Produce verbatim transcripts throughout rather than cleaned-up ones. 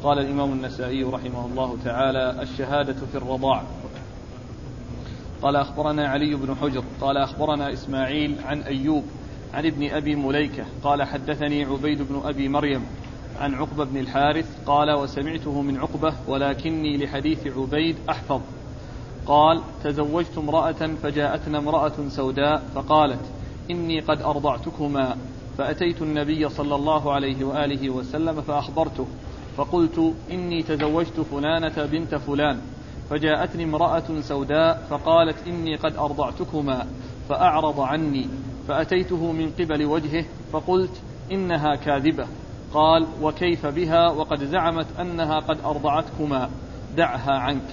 قال الإمام النسائي رحمه الله تعالى: الشهادة في الرضاع. قال أخبرنا علي بن حجر قال أخبرنا إسماعيل عن أيوب عن ابن أبي مليكة قال حدثني عبيد بن أبي مريم عن عقبة بن الحارث قال: وسمعته من عقبة ولكني لحديث عبيد أحفظ. قال: تزوجت امرأة فجاءتنا امرأة سوداء فقالت: إني قد أرضعتكما، فأتيت النبي صلى الله عليه وآله وسلم فأخبرته، فقلت: إني تزوجت فلانة بنت فلان، فجاءتني امرأة سوداء فقالت: إني قد أرضعتكما، فأعرض عني، فأتيته من قبل وجهه فقلت: إنها كاذبة. قال: وكيف بها وقد زعمت أنها قد أرضعتكما، دعها عنك.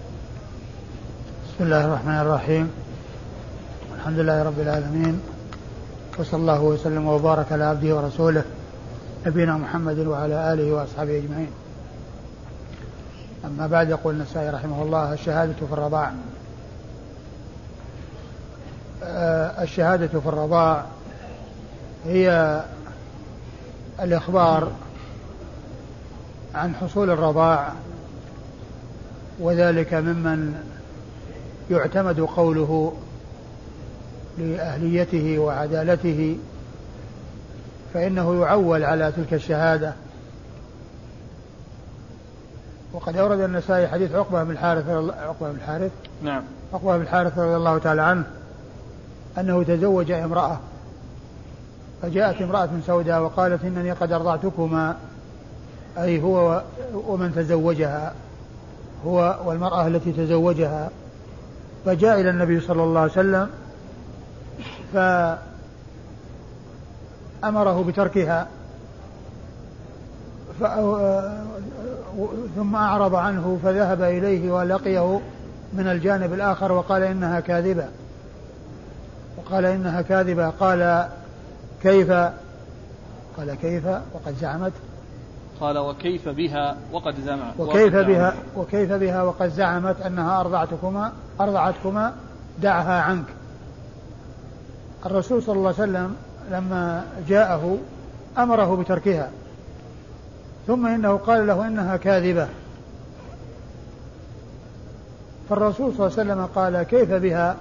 بسم الله الرحمن الرحيم. الحمد لله رب العالمين، وصلى الله وسلم وبارك على عبده ورسوله نبينا محمد وعلى آله وأصحابه أجمعين. أما بعد، يقول النسائي رحمه الله: الشهادة في الرضاع. الشهادة في الرضاع هي الإخبار عن حصول الرضاع، وذلك ممن يعتمد قوله لأهليته وعدالته، فإنه يعول على تلك الشهادة. وقد أورد النسائي حديث عقبة بن الحارث عقبة بن الحارث نعم عقبة بن الحارث رضي الله تعالى عنه أنه تزوج امرأة، فجاءت امرأة سوداء وقالت: إنني قد أرضعتكما، أي هو ومن تزوجها، هو والمرأة التي تزوجها. فجاء إلى النبي صلى الله عليه وسلم فأمره بتركها، ثم أعرض عنه فذهب إليه ولقيه من الجانب الآخر وقال: إنها كاذبة وقال إنها كاذبة قال: كيف؟ قال: كيف وقد زعمت؟ قال: وكيف بها وقد زعمت وكيف بها وكيف بها وقد زعمت أنها أرضعتكما أرضعتكما دعها عنك. الرسول صلى الله عليه وسلم لما جاءه أمره بتركها، ثم إنه قال له: إنها كاذبة. فالرسول صلى الله عليه وسلم قال: كيف بها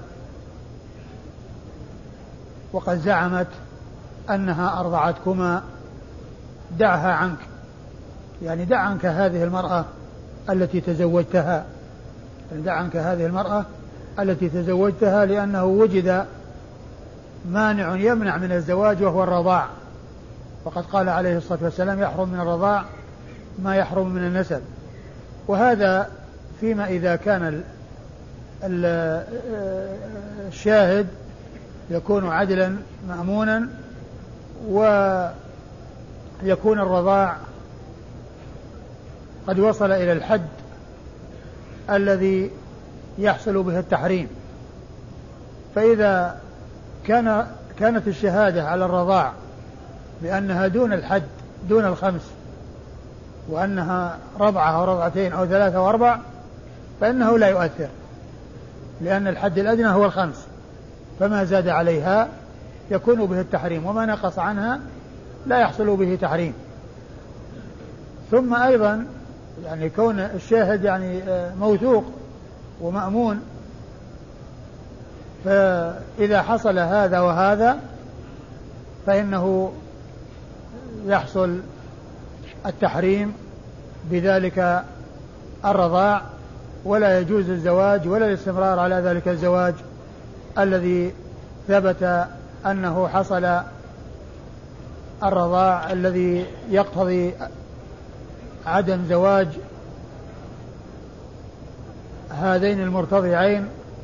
وقد زعمت أنها أرضعتكما، دعها عنك، يعني دع عنك هذه المرأة التي تزوجتها، دع عنك هذه المرأة التي تزوجتها، لأنه وجد مانع يمنع من الزواج وهو الرضاع. وقد قال عليه الصلاة والسلام: يحرم من الرضاع ما يحرم من النسب. وهذا فيما إذا كان الشاهد يكون عدلا مأمونا، ويكون الرضاع قد وصل إلى الحد الذي يحصل به التحريم. فإذا كان كانت الشهادة على الرضاع بأنها دون الحد، دون الخمس، وأنها رضعة أو رضعتين أو ثلاثة وأربع، فإنه لا يؤثر، لأن الحد الأدنى هو الخمس، فما زاد عليها يكون به التحريم، وما نقص عنها لا يحصل به تحريم. ثم أيضا يعني كون الشاهد يعني موثوق ومأمون، فإذا حصل هذا وهذا فإنه يحصل التحريم بذلك الرضاع، ولا يجوز الزواج ولا الاستمرار على ذلك الزواج الذي ثبت أنه حصل الرضاع الذي يقتضي عدم زواج هذين المرتضعين،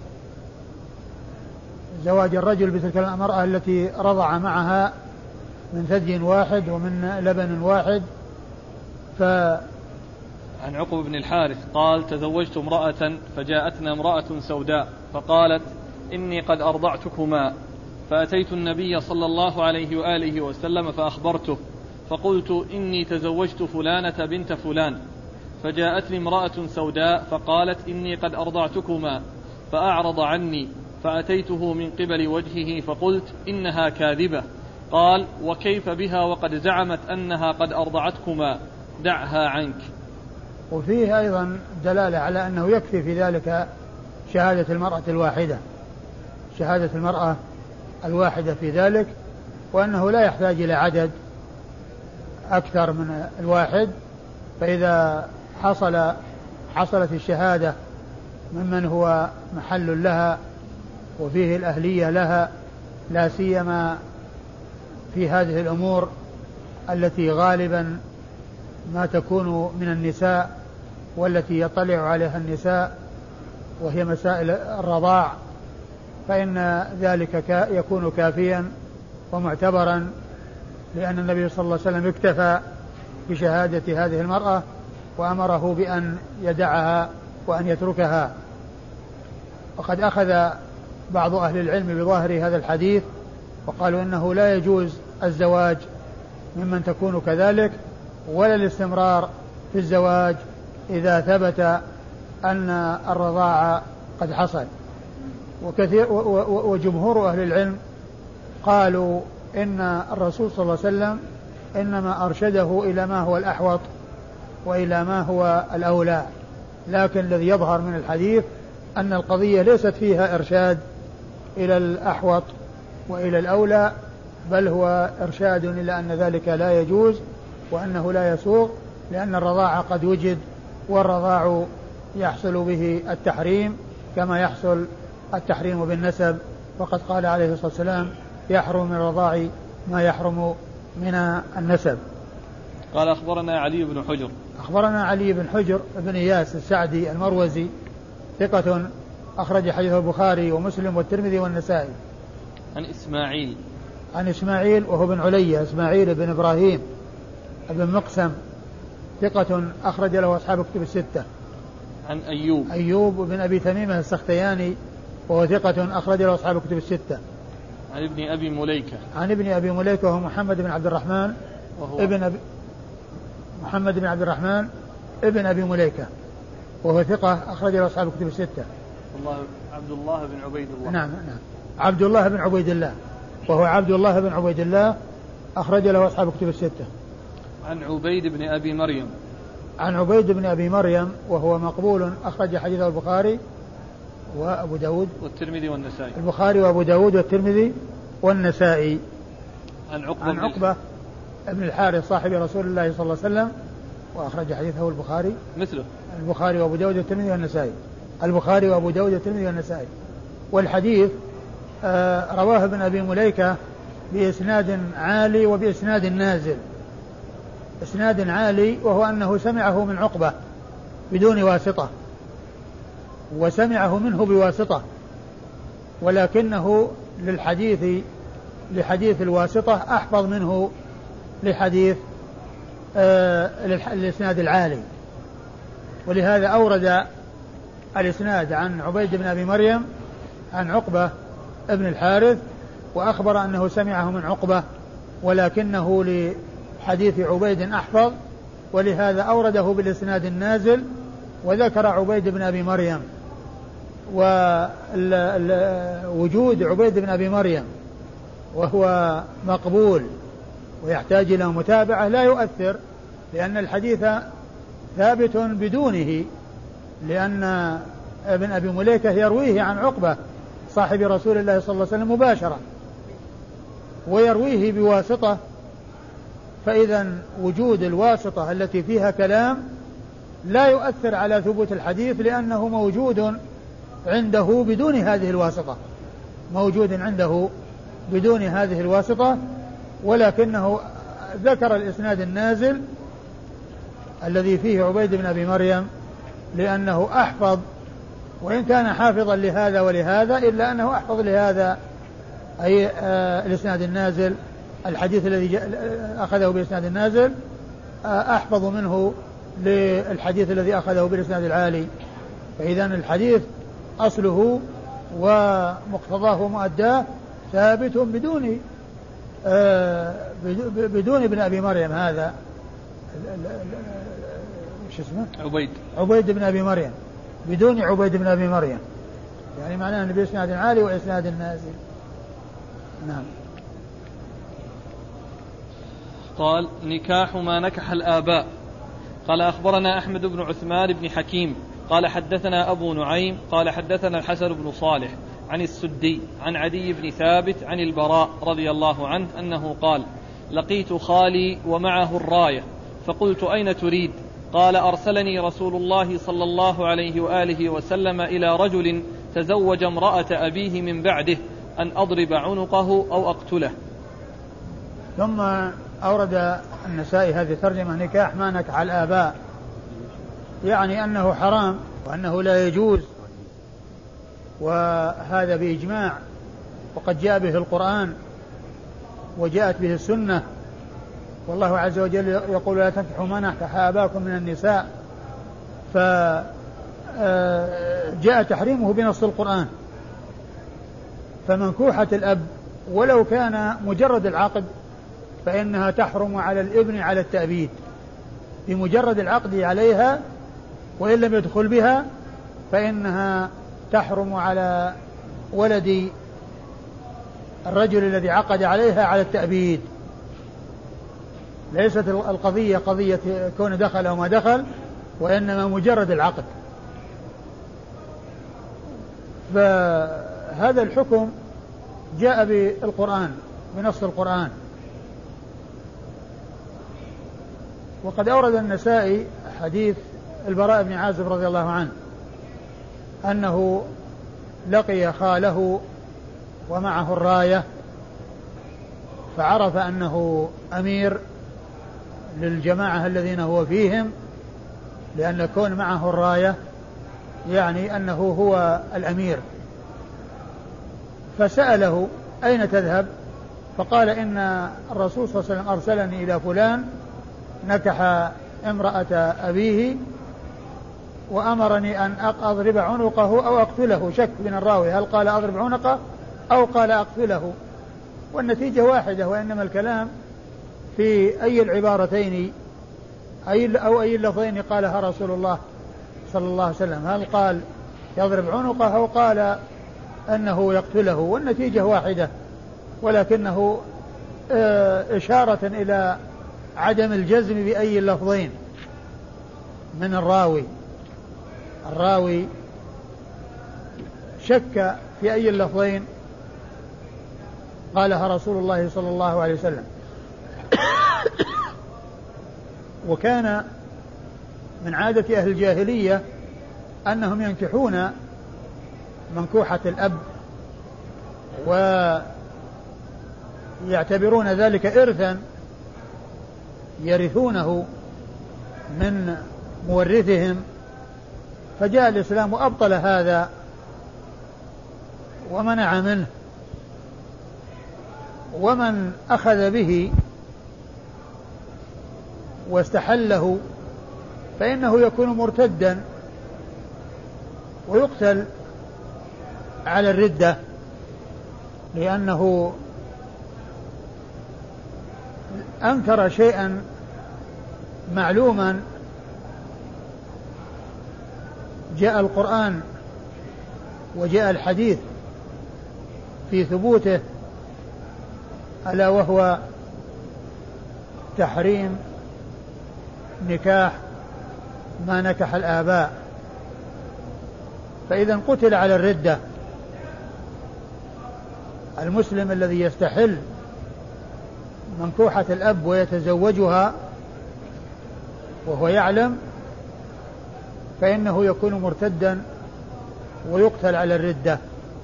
زواج الرجل بتلك المرأة التي رضع معها من ثدي واحد ومن لبن واحد. ف عن عقبة بن الحارث قال: تزوجت امرأة فجاءتنا امرأة سوداء فقالت: إني قد أرضعتكما، فأتيت النبي صلى الله عليه وآله وسلم فأخبرته، فقلت: إني تزوجت فلانة بنت فلان، فجاءتني امرأة سوداء فقالت: إني قد أرضعتكما، فأعرض عني، فأتيته من قبل وجهه فقلت: إنها كاذبة. قال: وكيف بها وقد زعمت أنها قد أرضعتكما، دعها عنك. وفيه أيضا دلالة على أنه يكفي في ذلك شهادة المرأة الواحدة شهادة المرأة الواحدة في ذلك، وأنه لا يحتاج إلى عدد أكثر من الواحد. فإذا حصل حصلت الشهادة ممن هو محل لها وفيه الأهلية لها، لا سيما في هذه الأمور التي غالبا ما تكون من النساء والتي يطلع عليها النساء، وهي مسائل الرضاع، فإن ذلك يكون كافيا ومعتبرا، لأن النبي صلى الله عليه وسلم اكتفى بشهادة هذه المرأة وأمره بأن يدعها وأن يتركها. وقد أخذ بعض أهل العلم بظاهر هذا الحديث وقالوا إنه لا يجوز الزواج ممن تكون كذلك، ولا الاستمرار في الزواج إذا ثبت أن الرضاعة قد حصل. وكثير وجمهور أهل العلم قالوا إن الرسول صلى الله عليه وسلم إنما أرشده إلى ما هو الأحوط وإلى ما هو الأولى، لكن الذي يظهر من الحديث أن القضية ليست فيها إرشاد إلى الأحوط وإلى الأولى، بل هو إرشاد إلى أن ذلك لا يجوز وأنه لا يسوغ، لأن الرضاعة قد وجد، والرضاع يحصل به التحريم كما يحصل التحريم بالنسب، وقد قال عليه الصلاة والسلام يحرم من الرضاع ما يحرم من النسب. قال أخبرنا علي بن حجر أخبرنا علي بن حجر بن إياس السعدي المروزي ثقة أخرج حديثه البخاري ومسلم والترمذي والنسائي. عن إسماعيل عن إسماعيل وهو بن علية إسماعيل بن إبراهيم بن مقسم ثقة أخرج له أصحاب كتب الستة. عن أيوب أيوب بن أبي تميمة السختياني وهو ثقة أخرج له أصحاب كتب الستة. عن ابن أبي مليكة عن ابن أبي مليكة وهو محمد بن عبد الرحمن وهو ابن أبي محمد بن عبد الرحمن ابن أبي مليكة وهو ثقة أخرج له أصحاب كتب الستة. الله عبد الله بن عبيد الله. نعم نعم عبد الله بن عبيد الله وهو عبد الله بن عبيد الله أخرج له أصحاب كتب الستة. عن عبيد بن أبي مريم عن عبيد بن أبي مريم وهو مقبول أخرج حديثه البخاري وأبو داود والترمذي والنسائي. البخاري وأبو داود والترمذي والنسائي. عن عقبة, عن عقبة ابن الحارث صاحب رسول الله صلى الله عليه وسلم وأخرج حديثه البخاري مثله البخاري وأبو داود والترمذي والنسائي. البخاري وأبو داود والترمذي والنسائي. والحديث آه رواه ابن أبي مليكة بإسناد عالي وبإسناد نازل. إسناد عالي وهو أنه سمعه من عقبة بدون واسطة، وسمعه منه بواسطة، ولكنه للحديث لحديث الواسطة أحفظ منه لحديث آه الإسناد العالي، ولهذا أورد الإسناد عن عبيد بن أبي مريم عن عقبة ابن الحارث وأخبر أنه سمعه من عقبة، ولكنه لحديث عبيد أحفظ، ولهذا أورده بالإسناد النازل وذكر عبيد بن أبي مريم. ووجود عبيد بن أبي مريم وهو مقبول ويحتاج إلى متابعة لا يؤثر، لأن الحديث ثابت بدونه، لأن ابن أبي مليكة يرويه عن عقبة صاحب رسول الله صلى الله عليه وسلم مباشرة ويرويه بواسطة، فإذا وجود الواسطة التي فيها كلام لا يؤثر على ثبوت الحديث، لأنه موجود عنده بدون هذه الواسطة موجود عنده بدون هذه الواسطة ولكنه ذكر الإسناد النازل الذي فيه عبيد بن أبي مريم لأنه أحفظ، وإن كان حافظا لهذا ولهذا إلا أنه أحفظ لهذا، أي آه الإسناد النازل الحديث الذي أخذه بالإسناد النازل آه أحفظ منه للحديث الذي أخذه بالإسناد العالي. فإذا الحديث أصله ومقتضاه ومؤداه ثابت بدون آه بدون ابن أبي مريم هذا شو اسمه عبيد عبيد بن أبي مريم، بدون عبيد بن أبي مريم، يعني معناه أنه بإسناد عالي وإسناد نازل. نعم. قال نكاح ما نكح الآباء قال أخبرنا أحمد بن عثمان بن حكيم قال حدثنا أبو نعيم قال حدثنا الحسن بن صالح عن السدي عن عدي بن ثابت عن البراء رضي الله عنه أنه قال لقيت خالي ومعه الراية فقلت أين تريد؟ قال أرسلني رسول الله صلى الله عليه وآله وسلم إلى رجل تزوج امرأة أبيه من بعده أن أضرب عنقه أو أقتله. ثم أورد النسائي هذه الترجمة نكاح ما نكح الآباء، يعني أنه حرام وأنه لا يجوز، وهذا بإجماع، وقد جاء به القرآن وجاءت به السنة، والله عز وجل يقول لا تنكحوا ما نكح آباءكم من النساء، فجاء تحريمه بنص القرآن. فمنكوحة الأب ولو كان مجرد العقد فإنها تحرم على الابن على التأبيد بمجرد العقد عليها، وإن لم يدخل بها فإنها تحرم على ولد الرجل الذي عقد عليها على التأبيد. ليست القضية قضية كون دخل أو ما دخل، وإنما مجرد العقد. فهذا الحكم جاء بالقرآن بنص القرآن. وقد أورد النسائي حديث البراء بن عازب رضي الله عنه أنه لقي خاله ومعه الراية، فعرف أنه أمير للجماعة الذين هو فيهم، لأن كون معه الراية يعني أنه هو الأمير. فسأله أين تذهب؟ فقال إن الرسول صلى الله عليه وسلم أرسلني إلى فلان نكح امرأة أبيه وأمرني أن أضرب عنقه أو أقتله. شك من الراوي هل قال أضرب عنقه أو قال أقتله، والنتيجة واحدة، وإنما الكلام في أي العبارتين أي أو أي اللفظين قالها رسول الله صلى الله عليه وسلم، هل قال يضرب عنقه أو قال أنه يقتله، والنتيجة واحدة، ولكنه إشارة إلى عدم الجزم بأي اللفظين من الراوي. الراوي شك في أي اللفظين قالها رسول الله صلى الله عليه وسلم. وكان من عادة أهل الجاهلية أنهم ينكحون منكوحة الأب ويعتبرون ذلك إرثا يرثونه من مورثهم، فجاء الإسلام وأبطل هذا ومنع منه، ومن أخذ به واستحله فإنه يكون مرتدا ويقتل على الردة، لأنه أنكر شيئا معلوما جاء القرآن وجاء الحديث في ثبوته، ألا وهو تحريم نكاح ما نكح الآباء. فإذا قتل على الردة المسلم الذي يستحل منكوحة الأب ويتزوجها وهو يعلم فإنه يكون مرتدا ويقتل على الردة.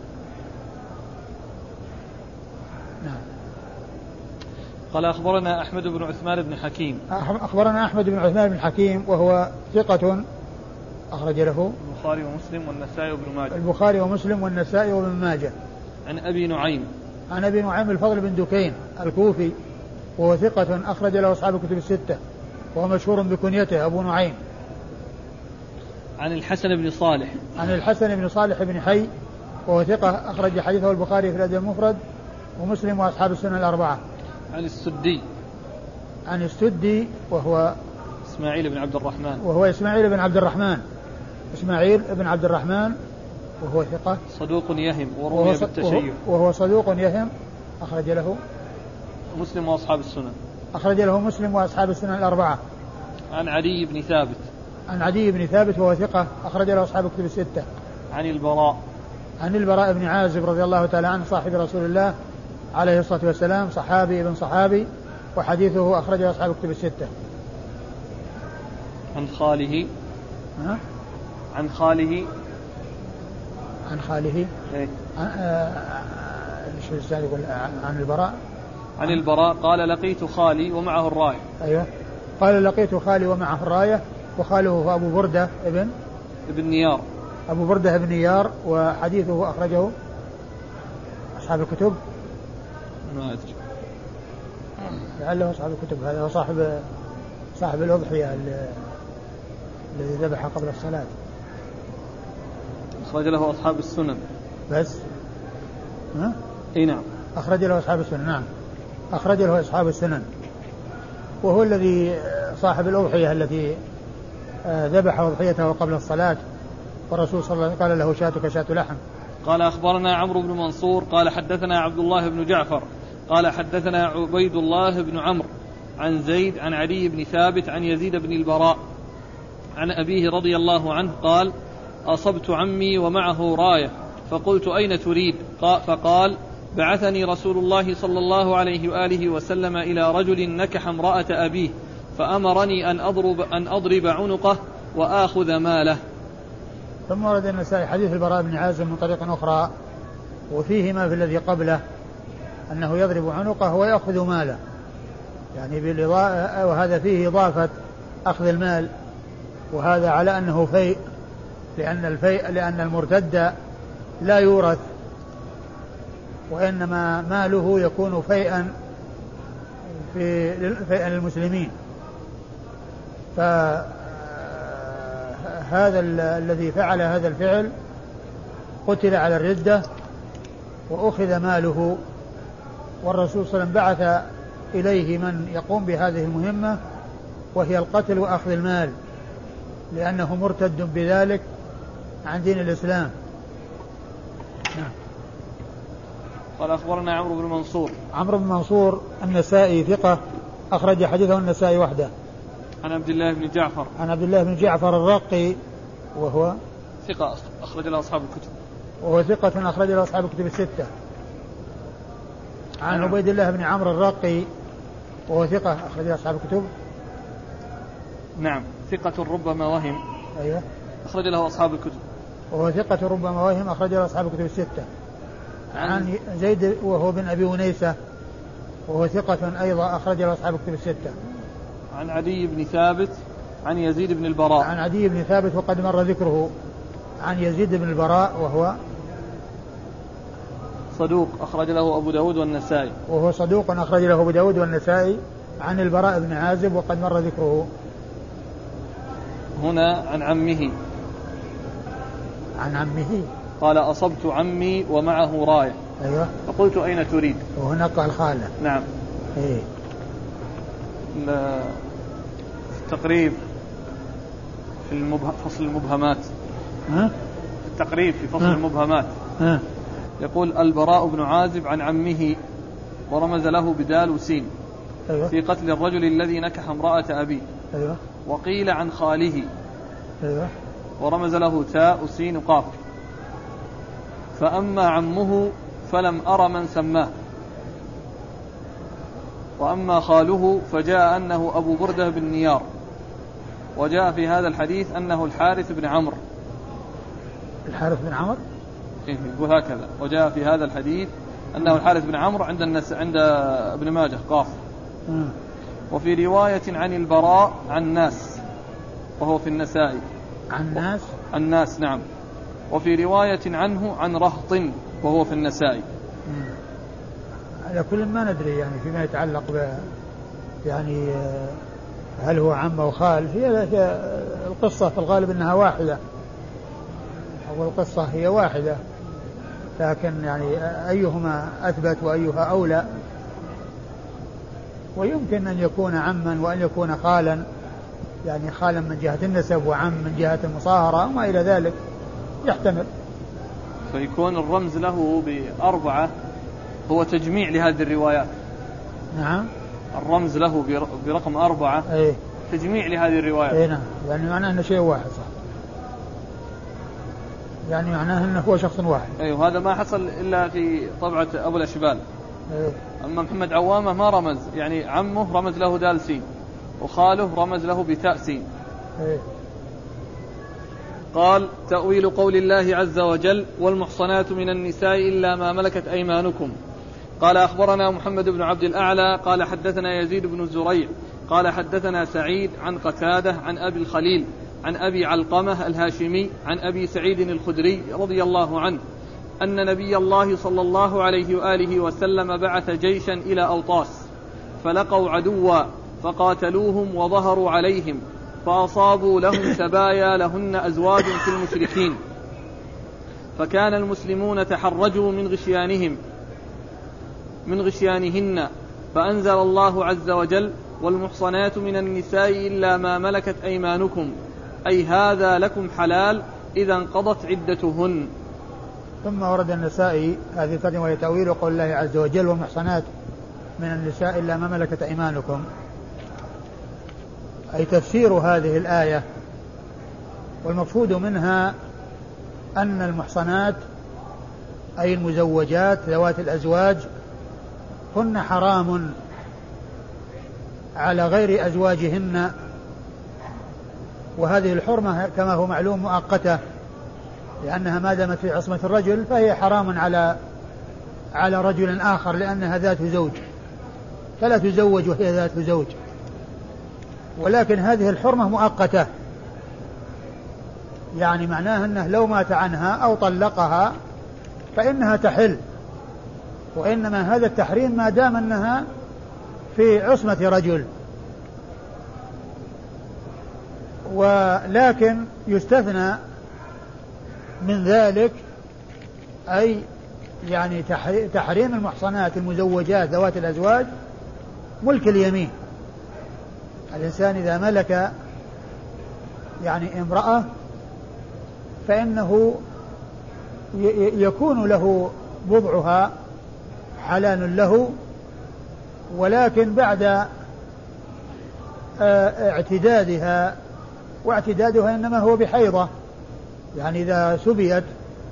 نعم. قال أخبرنا أحمد بن عثمان بن حكيم أخبرنا أحمد بن عثمان بن حكيم وهو ثقة أخرج له البخاري ومسلم والنسائي وابن ماجه البخاري ومسلم والنسائي وابن ماجه. عن أبي نعيم عن أبي نعيم الفضل بن دكين الكوفي وهو ثقة أخرج له أصحاب الكتب الستة وهو مشهور بكنيته أبو نعيم. عن الحسن بن صالح عن الحسن بن صالح بن حي وهو ثقة أخرج حديثه البخاري في الأدب المفرد ومسلم وأصحاب السنن الأربعة. عن السدي عن السدي وهو إسماعيل بن عبد الرحمن وهو إسماعيل بن عبد الرحمن إسماعيل بن عبد الرحمن وهو ثقة صدوق يهم ورمي بالتشيع وهو صدوق يهم أخرج له مسلم وأصحاب السنن أخرج له مسلم وأصحاب السنن الأربعة. عن عدي بن ثابت. عن عدي بن ثابت وهو ثقة أخرج له أصحاب الكتب الستة. عن البراء. عن البراء بن عازب رضي الله تعالى عنه صاحب رسول الله عليه الصلاة والسلام، صحابي ابن صحابي، وحديثه أخرجه أصحاب الكتب الستة. عن خاله. ها؟ عن خاله. عن خاله. إيه؟ شو الإنسان يقول عن البراء؟ عن البراء قال لقيت خالي ومعه الراية. أيوه قال لقيت خالي ومعه الراية، وخاله هو أبو بردة ابن ابن نيار. أبو بردة ابن نيار، وحديثه أخرجه أصحاب الكتب. ما أدري لعله أصحاب الكتب. هذا هو صاحب صاحب الأضحية الذي ذبح قبل الصلاة. أخرج له أصحاب السنن بس. ها؟ إيه نعم أخرج له أصحاب السنن. نعم أخرج له أصحاب السنن، وهو الذي صاحب الأضحية التي ذبح أضحيته قبل الصلاة، والرسول صلى الله عليه وسلم قال له شاتك شاة لحم. قال أخبرنا عمرو بن منصور قال حدثنا عبد الله بن جعفر قال حدثنا عبيد الله بن عمرو عن زيد عن علي بن ثابت عن يزيد بن البراء عن أبيه رضي الله عنه قال أصبت عمي ومعه راية فقلت أين تريد؟ فقال بعثني رسول الله صلى الله عليه وآله وسلم إلى رجل نكح امرأة أبيه فأمرني أن أضرب, أن أضرب عنقه وآخذ ماله. ثم ورد النسائي حديث البراء بن عازب من طريق أخرى، وفيه ما في الذي قبله أنه يضرب عنقه ويأخذ ماله، يعني بالإضاءة، وهذا فيه إضافة أخذ المال، وهذا على أنه فيء، لأن الفيء لأن المرتد لا يورث، وإنما ماله يكون فيئا في فيئا للمسلمين. فهذا الذي فعل هذا الفعل قتل على الردة وأخذ ماله، والرسول صلى الله عليه وسلم بعث إليه من يقوم بهذه المهمة وهي القتل وأخذ المال، لأنه مرتد بذلك عن دين الإسلام. نعم. قال أخبرنا عمرو بن منصور. عمرو بن منصور النسائي ثقة أخرج حديثه النسائي وحده. عن عبد الله بن جعفر. عن عبد الله بن جعفر الرقي وهو ثقة أخرج له أصحاب الكتب. وهو ثقة أخرج له أصحاب الكتب الستة. عن عبيد الله بن عمرو الرقي وهو ثقة أخرج له أصحاب الكتب. نعم ثقة ربما وهم. أيوه أخرج له أصحاب الكتب. وهو ثقة ربما وهم أخرج له أصحاب الكتب الستة. عن زيد وهو بن أبي ونيسة وهو ثقة أيضا أخرج له أصحاب الكتب الستة. عن عدي بن ثابت عن يزيد بن البراء. عن عدي بن ثابت وقد مر ذكره. عن يزيد بن البراء وهو صدوق أخرج له أبو داود والنسائي. وهو صدوق أخرج له أبو داود والنسائي. عن البراء بن عازب وقد مر ذكره. هنا عن عمه. عن عمه قال أصبت عمي ومعه راية. أيوة. فقلت أين تريد؟ وهنا قال خالة. نعم. إيه. التقريب في المبه... فصل المبهمات. ها؟ التقريب في فصل ها؟ المبهمات. ها؟ يقول البراء بن عازب عن عمه ورمز له بدال وسين. أيوة. في قتل الرجل الذي نكح امرأة أبيه. أيوة. وقيل عن خاله. أيوة. ورمز له تاء وسين قاف. فأما عمه فلم أر من سماه، وأما خاله فجاء أنه أبو بردة بن نيار، وجاء في هذا الحديث أنه الحارث بن عمرو. الحارث بن عمرو يقول هكذا، وجاء في هذا الحديث أنه الحارث بن عمرو عند النس... عند ابن ماجه قاف. م. وفي رواية عن البراء عن ناس وهو في النسائي. عن ناس الناس نعم. وفي رواية عنه عن رهط وهو في النسائي. على كل ما ندري يعني فيما يتعلق ب يعني هل هو عم أو خال، هي القصة في الغالب أنها واحدة، أو القصة هي واحدة، لكن يعني أيهما أثبت وأيها أولى. ويمكن أن يكون عما وأن يكون خالا، يعني خالا من جهة النسب وعم من جهة المصاهرة وما إلى ذلك، يحتمل. فيكون الرمز له بأربعة هو تجميع لهذه الروايات. نعم. الرمز له برقم أربعة أيه؟ تجميع لهذه الرواية. اي نعم، يعني معناه أنه شيء واحد صح، يعني معناه أنه هو شخص واحد. أي وهذا ما حصل إلا في طبعة أبو الأشبال. إيه. أما محمد عوامة ما رمز، يعني عمه رمز له دال سين وخاله رمز له بتاء سين. إيه. قال تأويل قول الله عز وجل والمحصنات من النساء إلا ما ملكت أيمانكم. قال أخبرنا محمد بن عبد الأعلى قال حدثنا يزيد بن زريع قال حدثنا سعيد عن قتادة عن أبي الخليل عن أبي علقمة الهاشمي عن أبي سعيد الخدري رضي الله عنه أن نبي الله صلى الله عليه وآله وسلم بعث جيشا إلى أوطاس فلقوا عدوا فقاتلوهم وظهروا عليهم فأصابوا لهم سبايا لهن أزواج في المشركين، فكان المسلمون تحرجوا من غشيانهم من غشيانهن، فأنزل الله عز وجل والمحصنات من النساء إلا ما ملكت أيمانكم أي هذا لكم حلال إذا انقضت عدتهن. ثم ورد النسائي هذه الترجمة وهي تأويل قول الله عز وجل والمحصنات من النساء إلا ما ملكت أيمانكم، أي تفسير هذه الآية. والمقصود منها أن المحصنات أي المزوجات ذوات الأزواج هن حرام على غير أزواجهن، وهذه الحرمة كما هو معلوم مؤقتة، لأنها ما دامت في عصمة الرجل فهي حرام على على رجل آخر لأنها ذات زوج، فلا تزوج وهي ذات زوج. ولكن هذه الحرمة مؤقتة، يعني معناه أنه لو مات عنها أو طلقها فإنها تحل، وإنما هذا التحريم ما دام أنها في عصمة رجل. ولكن يستثنى من ذلك أي يعني تحريم المحصنات المزوجات ذوات الأزواج ملك اليمين. الإنسان إذا ملك يعني امرأة فإنه يكون له بضعها حلال له، ولكن بعد اعتدادها، واعتدادها إنما هو بحيضة، يعني إذا سبيت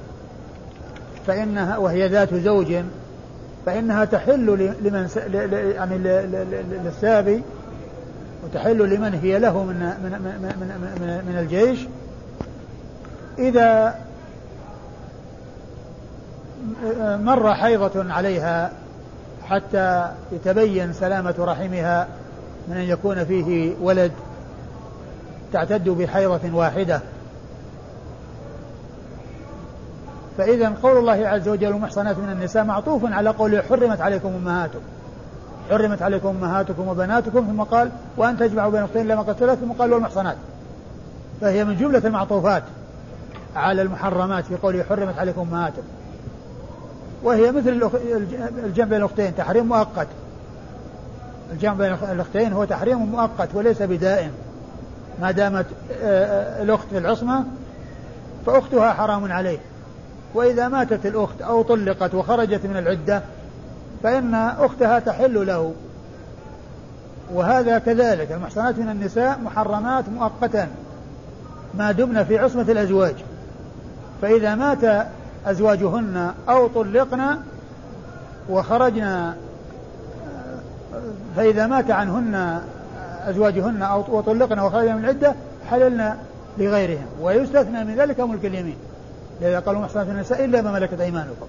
فإنها وهي ذات زوج فإنها تحل لمن يعني للسابي، وتحل لمن هي له من من من من, من الجيش إذا مر حيضة عليها حتى يتبين سلامة رحمها من أن يكون فيه ولد، تعتد بحيضة واحدة. فإذا قول الله عز وجل المحصنات من النساء معطوف على قوله حرمت عليكم أمهاتكم، حرمت عليكم أمهاتكم وبناتكم، ثم قال وأن تجمعوا بين الأختين إلا ما قد سلف، ثم قال والمحصنات، فهي من جملة المعطوفات على المحرمات في قوله حرمت عليكم أمهاتكم، وهي مثل الجمع بين الأختين تحريم مؤقت. الجمع بين الأختين هو تحريم مؤقت وليس بدائم، ما دامت الأخت في العصمة فأختها حرام عليه، وإذا ماتت الأخت أو طلقت وخرجت من العدة فإن أختها تحل له. وهذا كذلك المحصنات من النساء محرمات مؤقتا ما دمنا في عصمة الأزواج، فإذا مات أزواجهن أو طلقنا وخرجنا، فإذا مات عنهن أزواجهن أو وطلقنا وخرجنا من العدة حللنا لغيرهم، ويستثنى من ذلك ملك اليمين، لذا قالوا محصنات من النساء إلا ما ملكت أيمانكم،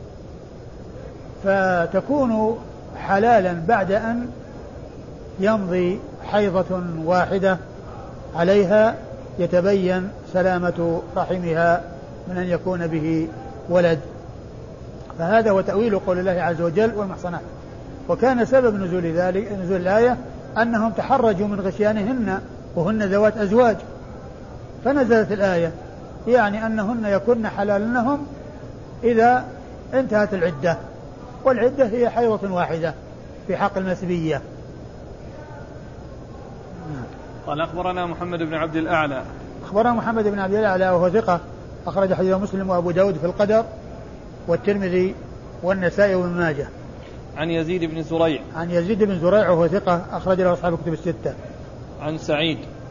فتكون حلالا بعد أن يمضي حيضة واحدة عليها يتبين سلامة رحمها من أن يكون به ولد. فهذا هو تأويل قول الله عز وجل والمحصنات. وكان سبب نزول ذلك نزول الآية أنهم تحرجوا من غشيانهن وهن ذوات أزواج، فنزلت الآية يعني أنهن يكن حلالا لهم إذا انتهت العدة، والعدة هي حيضة واحدة في حق المسبية. قال أخبرنا محمد بن عبد الأعلى أخبرنا محمد بن عبد الأعلى وهو ثقة أخرج حديث مسلم وأبو داود في القدر والترمذي والنسائي وابن ماجه. عن يزيد بن زريع عن يزيد بن زريع وهو ثقة أخرج له أصحاب الكتب الستة. عن سعيد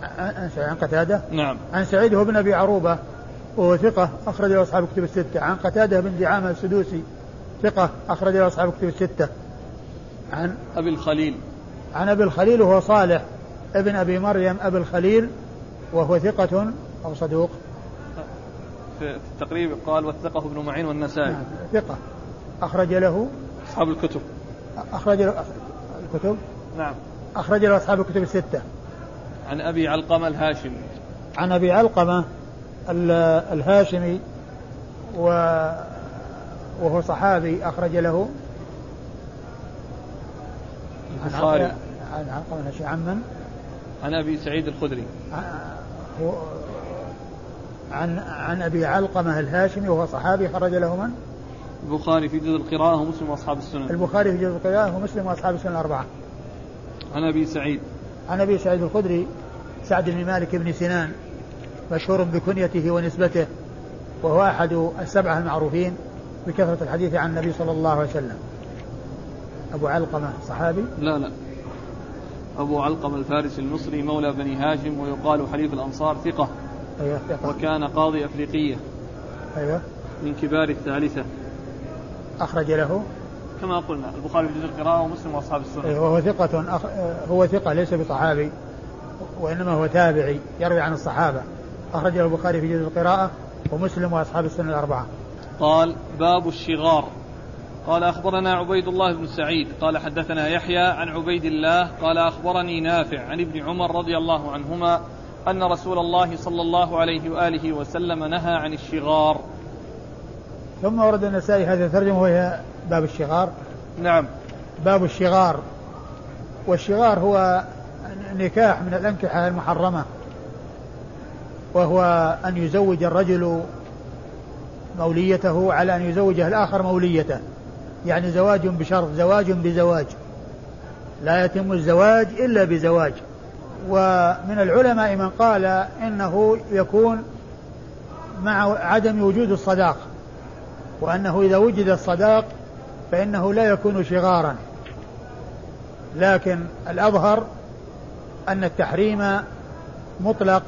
عن قتادة. نعم. عن سعيد بن أبي عروبة وهو ثقة أخرج له أصحاب الكتب الستة. عن قتادة بن دعامة السدوسي ثقة أخرج له أصحاب الكتب الستة. عن أبي الخليل. عن أبي الخليل وهو صالح ابن أبي مريم أبي الخليل وهو ثقة أو صدوق. في التقريب قال وثقه ابن معين والنسائي. نعم ثقة أخرج له أصحاب الكتب. أخرج له الكتب. نعم. أخرج له أصحاب الكتب الستة. عن أبي علقمة الهاشمي. عن أبي علقمة الهاشمي وهو صحابي أخرج له البخاري. عن علقمة الهاشمي عن من؟ عن أبي سعيد الخدري. عن عن أبي علقمة الهاشمي وهو صحابي خرج له من؟ البخاري في جزء القراءة ومسلم وأصحاب السنن. البخاري في جزء القراءة ومسلم وأصحاب السنن الأربعة. عن أبي سعيد. عن أبي سعيد الخدري سعد بن مالك بن سنان مشهور بكنيته ونسبته وهو أحد السبعة المعروفين بكثرة الحديث عن النبي صلى الله عليه وسلم. أبو علقمة صحابي؟ لا لا أبو علقمة الفارسي المصري مولى بني هاشم ويقال حليف الأنصار ثقة. أيوة ثقة. وكان قاضي أفريقية. أيوة. من كبار الثالثة. أخرج له كما قلنا البخاري في جزء القراءة ومسلم وأصحاب السنن. أيوة وهو ثقة أخ... هو ثقة ليس بصحابي وإنما هو تابعي يروي عن الصحابة. أخرج له البخاري في جزء القراءة ومسلم وأصحاب السنن الأربعة. قال باب الشغار. قال أخبرنا عبيد الله بن سعيد قال حدثنا يحيى عن عبيد الله قال أخبرني نافع عن ابن عمر رضي الله عنهما أن رسول الله صلى الله عليه وآله وسلم نهى عن الشغار. ثم ورد النسائي هذا الترجمة وهي باب الشغار. نعم. باب الشغار. والشغار هو نكاح من الأنكحة المحرمة وهو أن يزوج الرجل موليته على أن يزوجه الآخر موليته يعني زواج بشرط زواج بزواج لا يتم الزواج إلا بزواج. ومن العلماء من قال إنه يكون مع عدم وجود الصداق وأنه إذا وجد الصداق فإنه لا يكون شغارا لكن الأظهر أن التحريم مطلق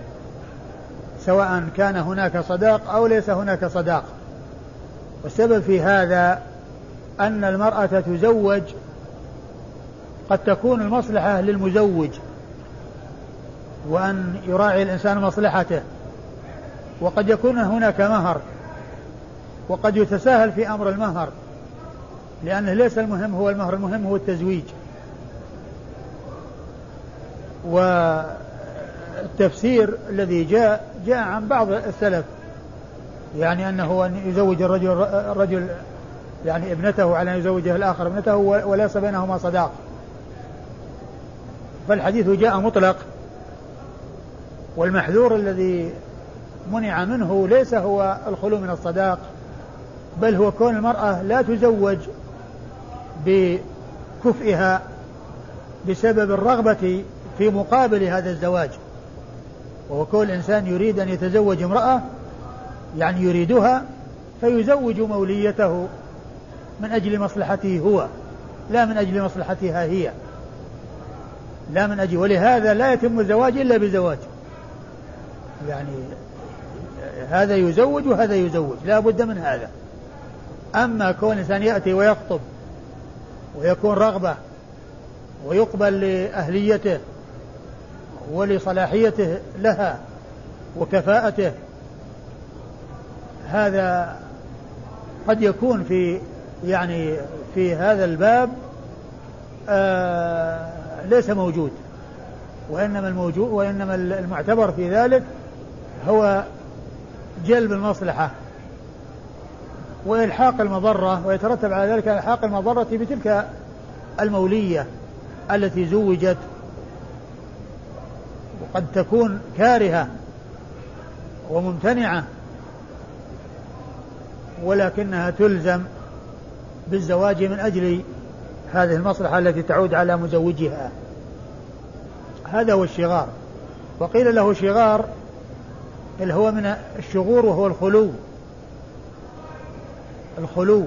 سواء كان هناك صداق أو ليس هناك صداق. والسبب في هذا أن المرأة تزوج قد تكون المصلحة للمزوج وأن يراعي الإنسان مصلحته وقد يكون هناك مهر وقد يتساهل في أمر المهر لأنه ليس المهم هو المهر المهم هو التزويج. والتفسير الذي جاء جاء عن بعض السلف يعني أنه أن يزوج الرجل, الرجل يعني ابنته على أن يزوجها الآخر ابنته وليس بينهما صداق. فالحديث جاء مطلق والمحذور الذي منع منه ليس هو الخلو من الصداق بل هو كون المرأة لا تزوج بكفئها بسبب الرغبة في مقابل هذا الزواج. وهو كون الإنسان يريد أن يتزوج امرأة يعني يريدها فيزوج موليته من أجل مصلحته هو لا من أجل مصلحتها هي لا من أجل. ولهذا لا يتم الزواج إلا بزواج يعني هذا يزوج وهذا يزوج لا بد من هذا. أما كون الإنسان يأتي ويخطب ويكون رغبة ويقبل لأهليته ولصلاحيته لها وكفاءته هذا قد يكون في يعني في هذا الباب آه ليس موجود وإنما الموجود وإنما المعتبر في ذلك هو جلب المصلحة وإلحاق المضرة ويترتب على ذلك إلحاق المضرة بتلك المولية التي زوجت وقد تكون كارهة وممتنعة ولكنها تلزم بالزواج من أجل هذه المصلحة التي تعود على مزوجها. هذا هو الشغار. وقيل له شغار اللي هو من الشغور وهو الخلو الخلو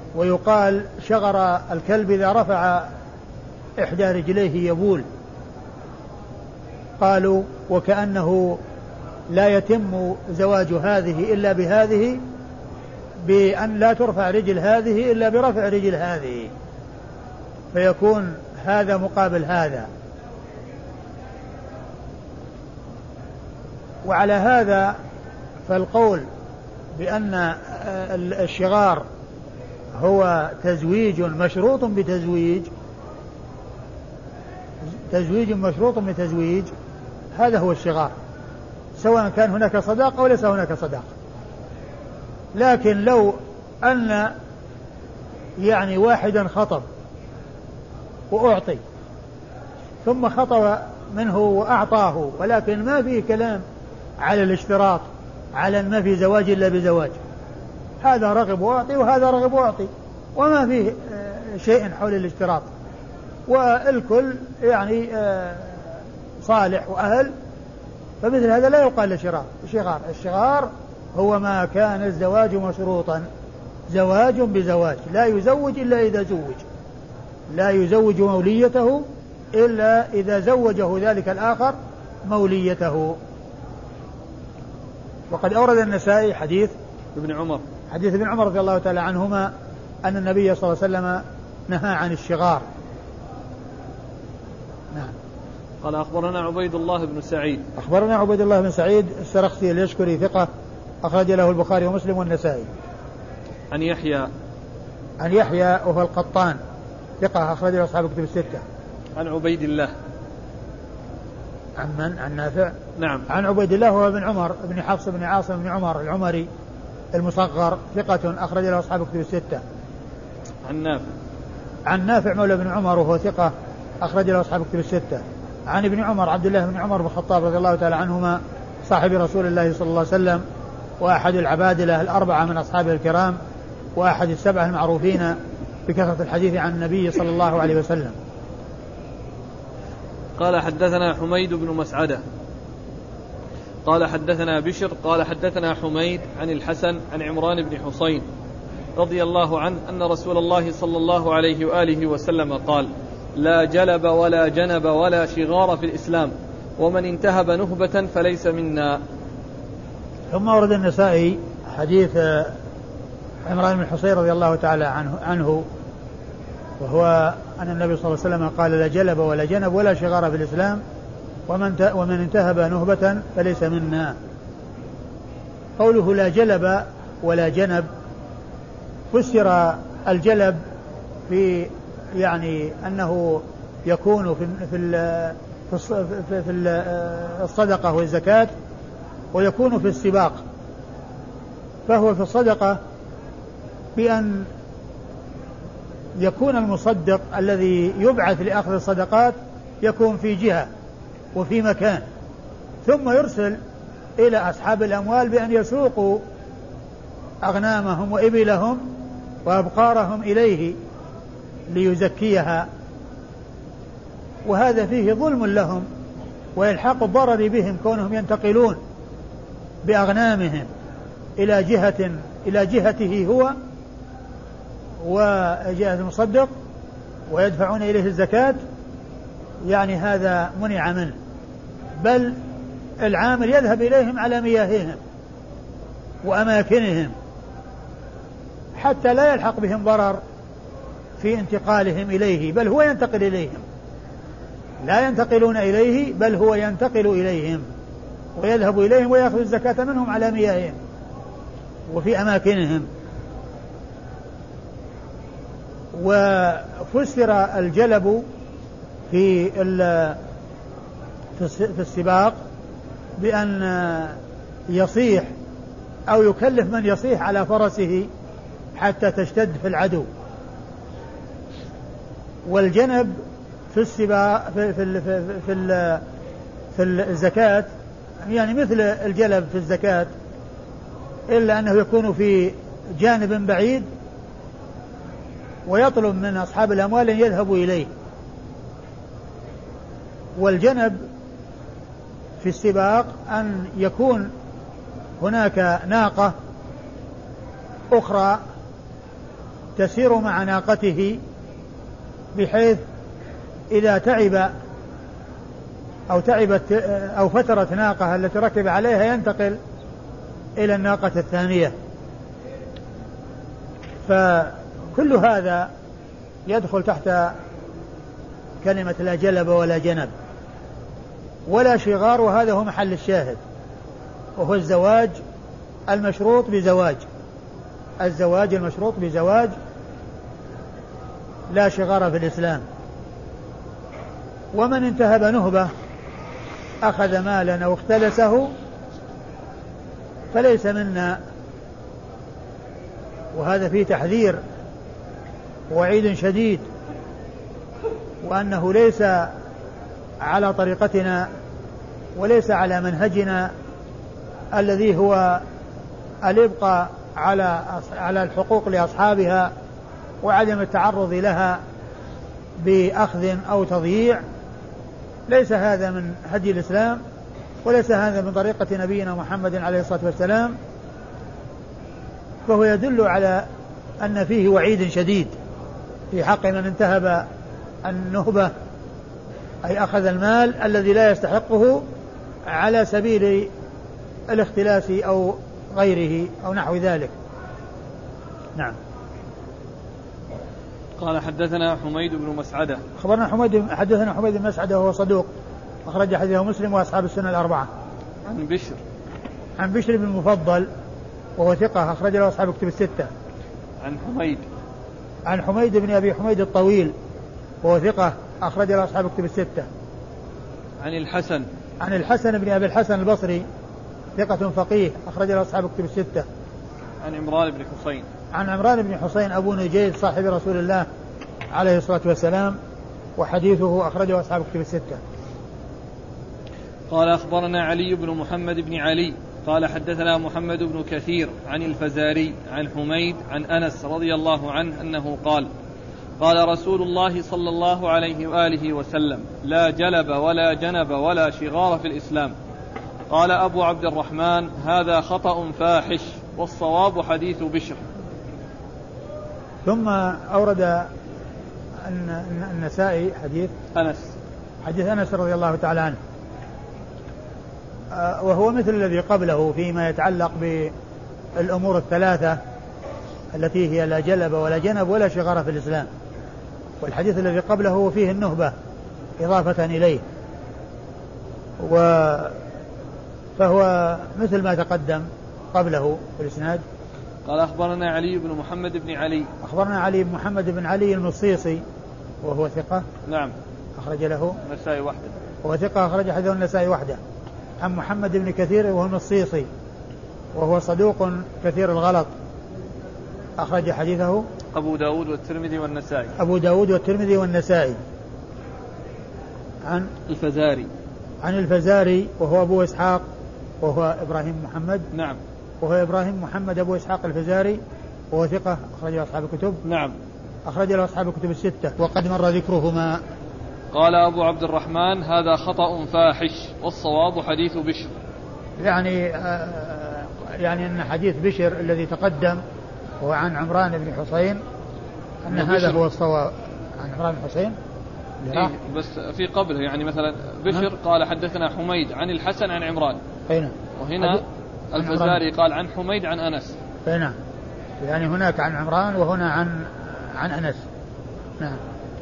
ويقال شغر الكلب إذا رفع إحدى رجليه يبول قالوا وكأنه لا يتم زواج هذه إلا بهذه، بأن لا ترفع رجل هذه إلا برفع رجل هذه، فيكون هذا مقابل هذا. وعلى هذا فالقول بأن الشغار هو تزويج مشروط بتزويج تزويج مشروط بتزويج هذا هو الشغار، سواء كان هناك صداقة أو ليس هناك صداقة. لكن لو أن يعني واحدا خطب وأعطي ثم خطب منه وأعطاه، ولكن ما فيه كلام على الاشتراط، على ما في زواج إلا بزواج، هذا رغب وأعطي وهذا رغب وأعطي، وما فيه شيء حول الاشتراط، والكل يعني صالح وأهل، فمثل هذا لا يقال لشغار. الشغار الشغار هو ما كان الزواج مشروطا، زواج بزواج، لا يزوج إلا إذا زوج، لا يزوج موليته إلا إذا زوجه ذلك الآخر موليته. وقد أورد النسائي حديث ابن عمر حديث ابن عمر رضي الله تعالى عنهما أن النبي صلى الله عليه وسلم نهى عن الشغار. نعم. قال أخبرنا عبيد الله بن سعيد أخبرنا عبيد الله بن سعيد السرخسي اليشكري ثقة أخرج له البخاري ومسلم والنسائي. عن يحيى عن يحيى وهو القطان ثقة أخرج له أصحاب الكتب الستة. عن عبيد الله عن من؟ عن نافع. نعم. عن عبيد الله وهو بن عمر بن حفص بن عاصم بن عمر العمري المصغر ثقة أخرج له أصحاب الكتب الستة. عن نافع عن نافع مولى بن عمر وهو ثقة أخرج له أصحاب الكتب الستة. عن ابن عمر عبد الله بن عمر بن الخطاب رضي الله تعالى عنهما صاحب رسول الله صلى الله عليه وسلم، وأحد العبادلة الأربعة من أصحابه الكرام، وأحد السبعة المعروفين بكثرة الحديث عن النبي صلى الله عليه وسلم. قال حدثنا حميد بن مسعدة قال حدثنا بشر قال حدثنا حميد عن الحسن عن عمران بن حسين رضي الله عنه أن رسول الله صلى الله عليه وآله وسلم قال: لا جلب ولا جنب ولا شغار في الإسلام، ومن انتهب نهبة فليس منا. ثم ورد النسائي حديث عمران بن حسين رضي الله تعالى عنه, عنه وهو أن النبي صلى الله عليه وسلم قال: لا جلب ولا جنب ولا شغار في الإسلام، ومن, ومن انتهب نهبة فليس منا. قوله لا جلب ولا جنب فسر الجلب في يعني أنه يكون في في في الصدقة والزكاة، ويكون في السباق. فهو في الصدقة بأن يكون المصدق الذي يبعث لأخذ الصدقات يكون في جهة وفي مكان، ثم يرسل إلى أصحاب الأموال بأن يسوقوا أغنامهم وإبلهم وأبقارهم إليه ليزكيها، وهذا فيه ظلم لهم وإلحاق الضرر بهم، كونهم ينتقلون بأغنامهم إلى جهة إلى جهته هو وجهة المصدق ويدفعون إليه الزكاة، يعني هذا منع منه، بل العامل يذهب إليهم على مياههم وأماكنهم حتى لا يلحق بهم ضرر في انتقالهم إليه، بل هو ينتقل إليهم، لا ينتقلون إليه بل هو ينتقل إليهم ويذهب إليهم ويأخذ الزكاة منهم على مياههم وفي أماكنهم. وفسر الجلب في في السباق بأن يصيح أو يكلف من يصيح على فرسه حتى تشتد في العدو. والجنب في السباق في في في, في, في الزكاة يعني مثل الجلب في الزكاة، إلا أنه يكون في جانب بعيد ويطلب من أصحاب الأموال أن يذهبوا إليه. والجنب في السباق أن يكون هناك ناقة أخرى تسير مع ناقته، بحيث إذا تعب أو تعبت أو فترت ناقة التي ركب عليها ينتقل إلى الناقة الثانية. فكل هذا يدخل تحت كلمة لا جلب ولا جنب ولا شغار، وهذا هو محل الشاهد، وهو الزواج المشروط بزواج، الزواج المشروط بزواج لا شغار في الإسلام. ومن انتهب نهبة أخذ مالا أو اختلسه فليس منا، وهذا فيه تحذير وعيد شديد، وأنه ليس على طريقتنا وليس على منهجنا الذي هو الإبقاء على على الحقوق لأصحابها وعدم التعرض لها بأخذ أو تضييع. ليس هذا من هدي الإسلام، وليس هذا من طريقة نبينا محمد عليه الصلاة والسلام، فهو يدل على أن فيه وعيد شديد في حق من انتهب النهبة، أي أخذ المال الذي لا يستحقه على سبيل الاختلاس أو غيره أو نحو ذلك. نعم. قال حدثنا حميد بن مسعدة. خبرنا حميد حدثنا حميد بن مسعدة وهو صدوق أخرج حديثه مسلم وأصحاب السنة الأربعة. عن بشر. عن بشر بن المفضل وهو ثقة أخرج له أصحاب الكتب الستة. عن حميد. عن حميد بن أبي حميد الطويل وهو ثقة أخرج له أصحاب الكتب الستة. عن الحسن. عن الحسن بن أبي الحسن البصري ثقة فقيه أخرج له أصحاب الكتب الستة. عن عمران بن حسين. عن عمران بن حسين أبو نجيد صاحب رسول الله عليه الصلاة والسلام، وحديثه أخرجه أصحاب الكتب الستة. قال أخبرنا علي بن محمد بن علي قال حدثنا محمد بن كثير عن الفزاري عن حميد عن أنس رضي الله عنه أنه قال قال رسول الله صلى الله عليه وآله وسلم لا جلب ولا جنب ولا شغار في الإسلام. قال أبو عبد الرحمن هذا خطأ فاحش والصواب حديث بشر. ثم أورد النسائي حديث أنس حديث أنس رضي الله تعالى عنه، وهو مثل الذي قبله فيما يتعلق بالأمور الثلاثة التي هي لا جلب ولا جنب ولا شغار في الإسلام. والحديث الذي قبله فيه النهبة إضافة إليه، و فهو مثل ما تقدم قبله في الإسناد. قال أخبرنا علي بن محمد بن علي. أخبرنا علي بن محمد بن علي المصيصي وهو ثقة. نعم. أخرج له النسائي وحده. وهو ثقة أخرج حديثه النسائي وحده. عن محمد بن كثير وهو المصيصي وهو صدوق كثير الغلط أخرج حديثه أبو داود والترمذي والنسائي. أبو داود والترمذي والنسائي. عن الفزاري. عن الفزاري وهو أبو إسحاق وهو إبراهيم محمد. نعم. وهو إبراهيم محمد أبو إسحاق الفزاري وهو ثقة أخرج له أصحاب الكتب. نعم. أخرج له أصحاب الكتب الستة وقد مر ذكرهما. قال أبو عبد الرحمن هذا خطأ فاحش والصواب حديث بشر. يعني آه يعني أن حديث بشر الذي تقدم هو عن عمران بن حسين أن هذا هو الصواب. عن عمران بن حسين إيه بس في قبله يعني مثلا بشر قال حدثنا حميد عن الحسن عن عمران. أين؟ وهنا الفزاري قال عن حميد عن أنس. نعم. يعني هناك عن عمران وهنا عن عن أنس. نعم.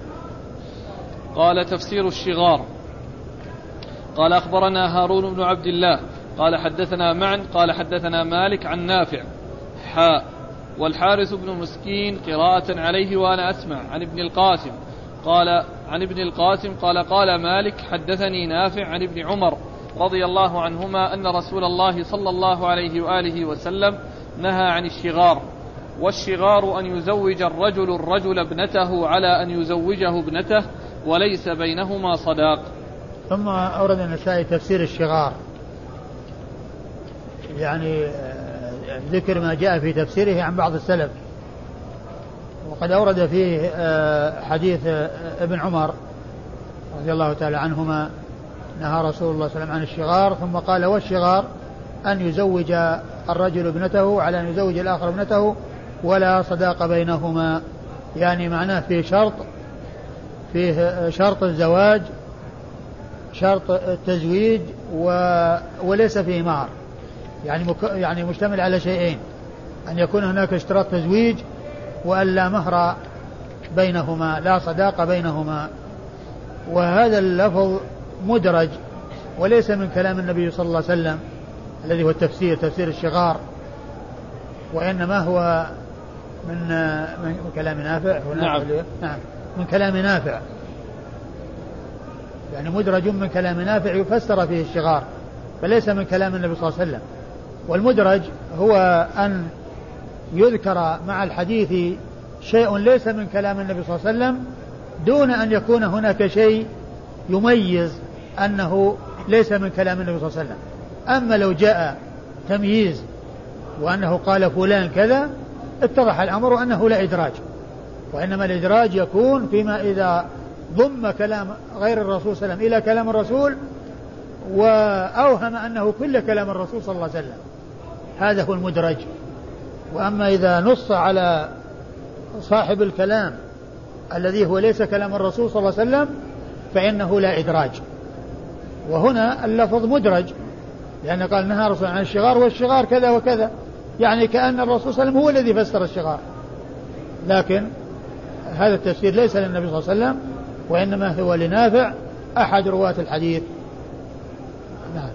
قال تفسير الشغار. قال أخبرنا هارون بن عبد الله قال حدثنا معن قال حدثنا مالك عن نافع حاء والحارث بن مسكين قراءة عليه وأنا أسمع عن ابن القاسم قال عن ابن القاسم قال قال مالك حدثني نافع عن ابن عمر رضي الله عنهما أن رسول الله صلى الله عليه وآله وسلم نهى عن الشغار. والشغار أن يزوج الرجل الرجل ابنته على أن يزوجه ابنته وليس بينهما صداق. ثم أورد النسائي تفسير الشغار، يعني ذكر ما جاء في تفسيره عن بعض السلف، وقد أورد فيه حديث ابن عمر رضي الله تعالى عنهما نهى رسول الله صلى الله عليه وسلم عن الشغار، ثم قال والشغار أن يزوج الرجل ابنته على أن يزوج الآخر ابنته ولا صداق بينهما، يعني معناه فيه شرط فيه شرط الزواج شرط التزويج و... وليس فيه مهر، يعني مك... يعني مشتمل على شيئين: أن يكون هناك اشتراط تزويج وأن لا مهر بينهما، لا صداقة بينهما. وهذا اللفظ مدرج وليس من كلام النبي صلى الله عليه وسلم الذي هو التفسير تفسير الشغار، وإنما هو من من كلام نافع. نعم. نعم من كلام نافع، يعني مدرج من كلام نافع يفسر فيه الشغار، فليس من كلام النبي صلى الله عليه وسلم. والمدرج هو أن يذكر مع الحديث شيء ليس من كلام النبي صلى الله عليه وسلم دون أن يكون هناك شيء يميز أنه ليس من كلام النبي صلى الله عليه وسلم. أما لو جاء تمييز وأنه قال فلان كذا اتضح الأمر أنه لا إدراج، وإنما الإدراج يكون فيما إذا ضم كلام غير الرسول صلى الله عليه وسلم إلى كلام الرسول وأوهم أنه كل كلام الرسول صلى الله عليه وسلم، هذا هو المدرج. وأما إذا نص على صاحب الكلام الذي هو ليس كلام الرسول صلى الله عليه وسلم فإنه لا إدراج. وهنا اللفظ مدرج لأن قال نهى الرسول عن الشغار والشغار كذا وكذا، يعني كأن الرسول صلى الله عليه وسلم هو الذي فسر الشغار، لكن هذا التفسير ليس للنبي صلى الله عليه وسلم وإنما هو لنافع أحد رواة الحديث. نعم.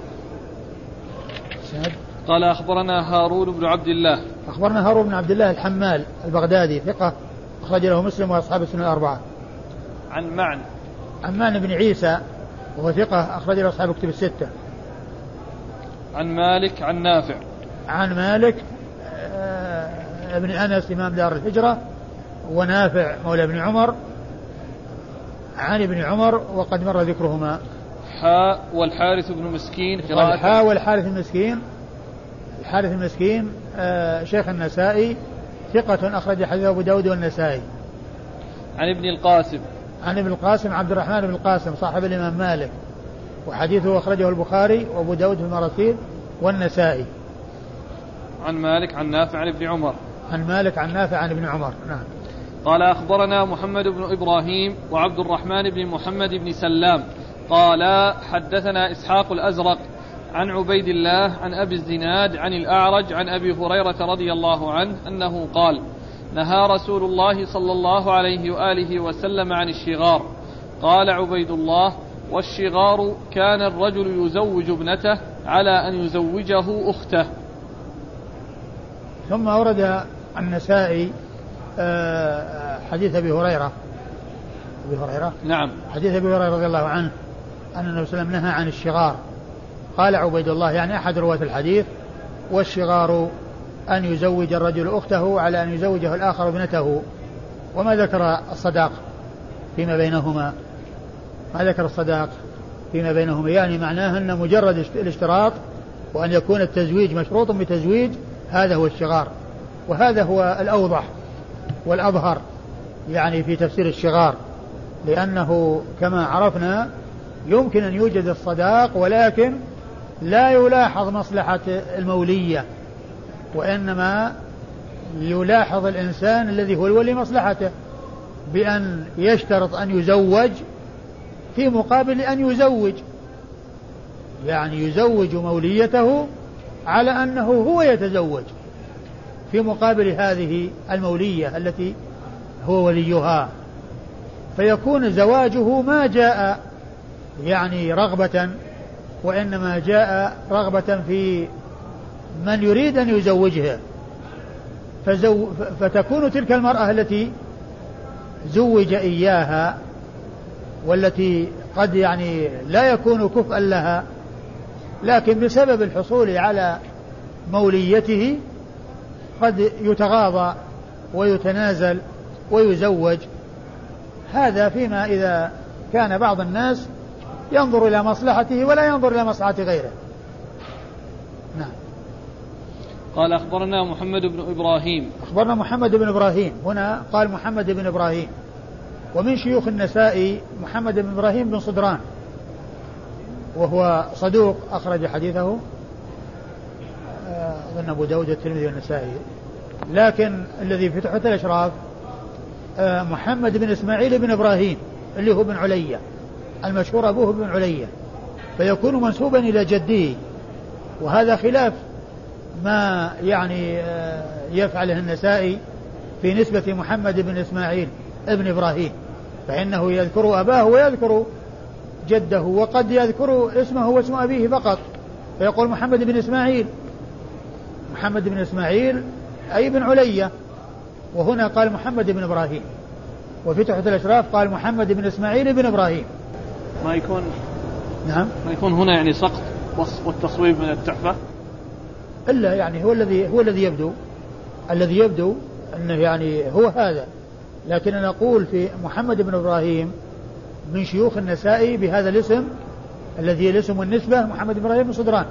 قال أخبرنا هارون بن عبد الله. أخبرنا هارون بن عبد الله الحمال البغدادي ثقة أخرج له مسلم وأصحاب السنن الأربعة. عن معن عن معن بن عيسى وهو ثقة أخرج له أصحاب الكتب الستة. عن مالك عن نافع. عن مالك ابن أنس إمام دار الهجرة ونافع مولى ابن عمر عن ابن عمر وقد مر ذكرهما. حاء والحارث بن مسكين قراءة. حاء والحارث المسكين الحارث المسكين آه شيخ النسائي ثقة أخرج حديث أبو داود والنسائي. عن ابن القاسم. عن ابن القاسم عبد الرحمن بن القاسم صاحب الإمام مالك وحديثه أخرجه البخاري وأبو داود في المراسيل والنسائي. عن مالك عن نافع عن ابن عمر. عن مالك عن نافع عن ابن عمر. نعم. قال أخبرنا محمد بن إبراهيم وعبد الرحمن بن محمد بن سلام قال حدثنا إسحاق الأزرق عن عبيد الله عن أبي الزناد عن الأعرج عن أبي هريرة رضي الله عنه أنه قال نهى رسول الله صلى الله عليه وآله وسلم عن الشغار. قال عبيد الله والشغار كان الرجل يزوج ابنته على أن يزوجه أخته. ثم أورد النسائي حديث أبي هريرة. أبي هريرة نعم. حديث أبي هريرة رضي الله عنه أن النبي صلى الله عليه وسلم نهى عن الشغار. قال عبيد الله يعني أحد رواة الحديث والشغار أن يزوج الرجل أخته على أن يزوجه الآخر ابنته. وما ذكر الصداق فيما بينهما ما ذكر الصداق فيما بينهما يعني معناه أن مجرد الاشتراط وأن يكون التزويج مشروط بتزويج هذا هو الشغار. وهذا هو الأوضح والأظهر يعني في تفسير الشغار، لأنه كما عرفنا يمكن أن يوجد الصداق ولكن لا يلاحظ مصلحة المولية، وإنما يلاحظ الإنسان الذي هو الولي مصلحته بأن يشترط أن يزوج في مقابل أن يزوج، يعني يزوج موليته على أنه هو يتزوج في مقابل هذه المولية التي هو وليها، فيكون زواجه ما جاء يعني رغبة وإنما جاء رغبة في من يريد أن يزوجها. فزو فتكون تلك المرأة التي زوج إياها والتي قد يعني لا يكون كفءا لها لكن بسبب الحصول على موليته قد يتغاضى ويتنازل ويزوج. هذا فيما إذا كان بعض الناس ينظر إلى مصلحته ولا ينظر إلى مصلحة غيره. نعم. قال أخبرنا محمد بن إبراهيم. أخبرنا محمد بن إبراهيم. هنا قال محمد بن إبراهيم ومن شيوخ النسائي محمد بن إبراهيم بن صدران وهو صدوق أخرج حديثه أظن أبو داود الترمذي والنسائي، لكن الذي في تحت الأشراف محمد بن إسماعيل بن إبراهيم اللي هو بن عليا المشهور أبوه بن علية، فيكون منسوبا إلى جده، وهذا خلاف ما يعني يفعله النسائي في نسبة محمد بن إسماعيل ابن إبراهيم، فإنه يذكر أباه ويذكر جده، وقد يذكر اسمه واسم أبيه فقط، فيقول محمد بن إسماعيل، محمد بن إسماعيل أي بن علية، وهنا قال محمد بن إبراهيم، وفي تحفة الأشراف قال محمد بن إسماعيل بن إبراهيم. ما يكون نعم ما يكون هنا يعني سقط والتصويب من التحفة، إلا يعني هو الذي هو الذي يبدو الذي يبدو أنه يعني هو هذا، لكن أنا أقول في محمد بن إبراهيم من شيوخ النسائي بهذا الاسم الذي الاسم والنسبة محمد بن إبراهيم بن صدران،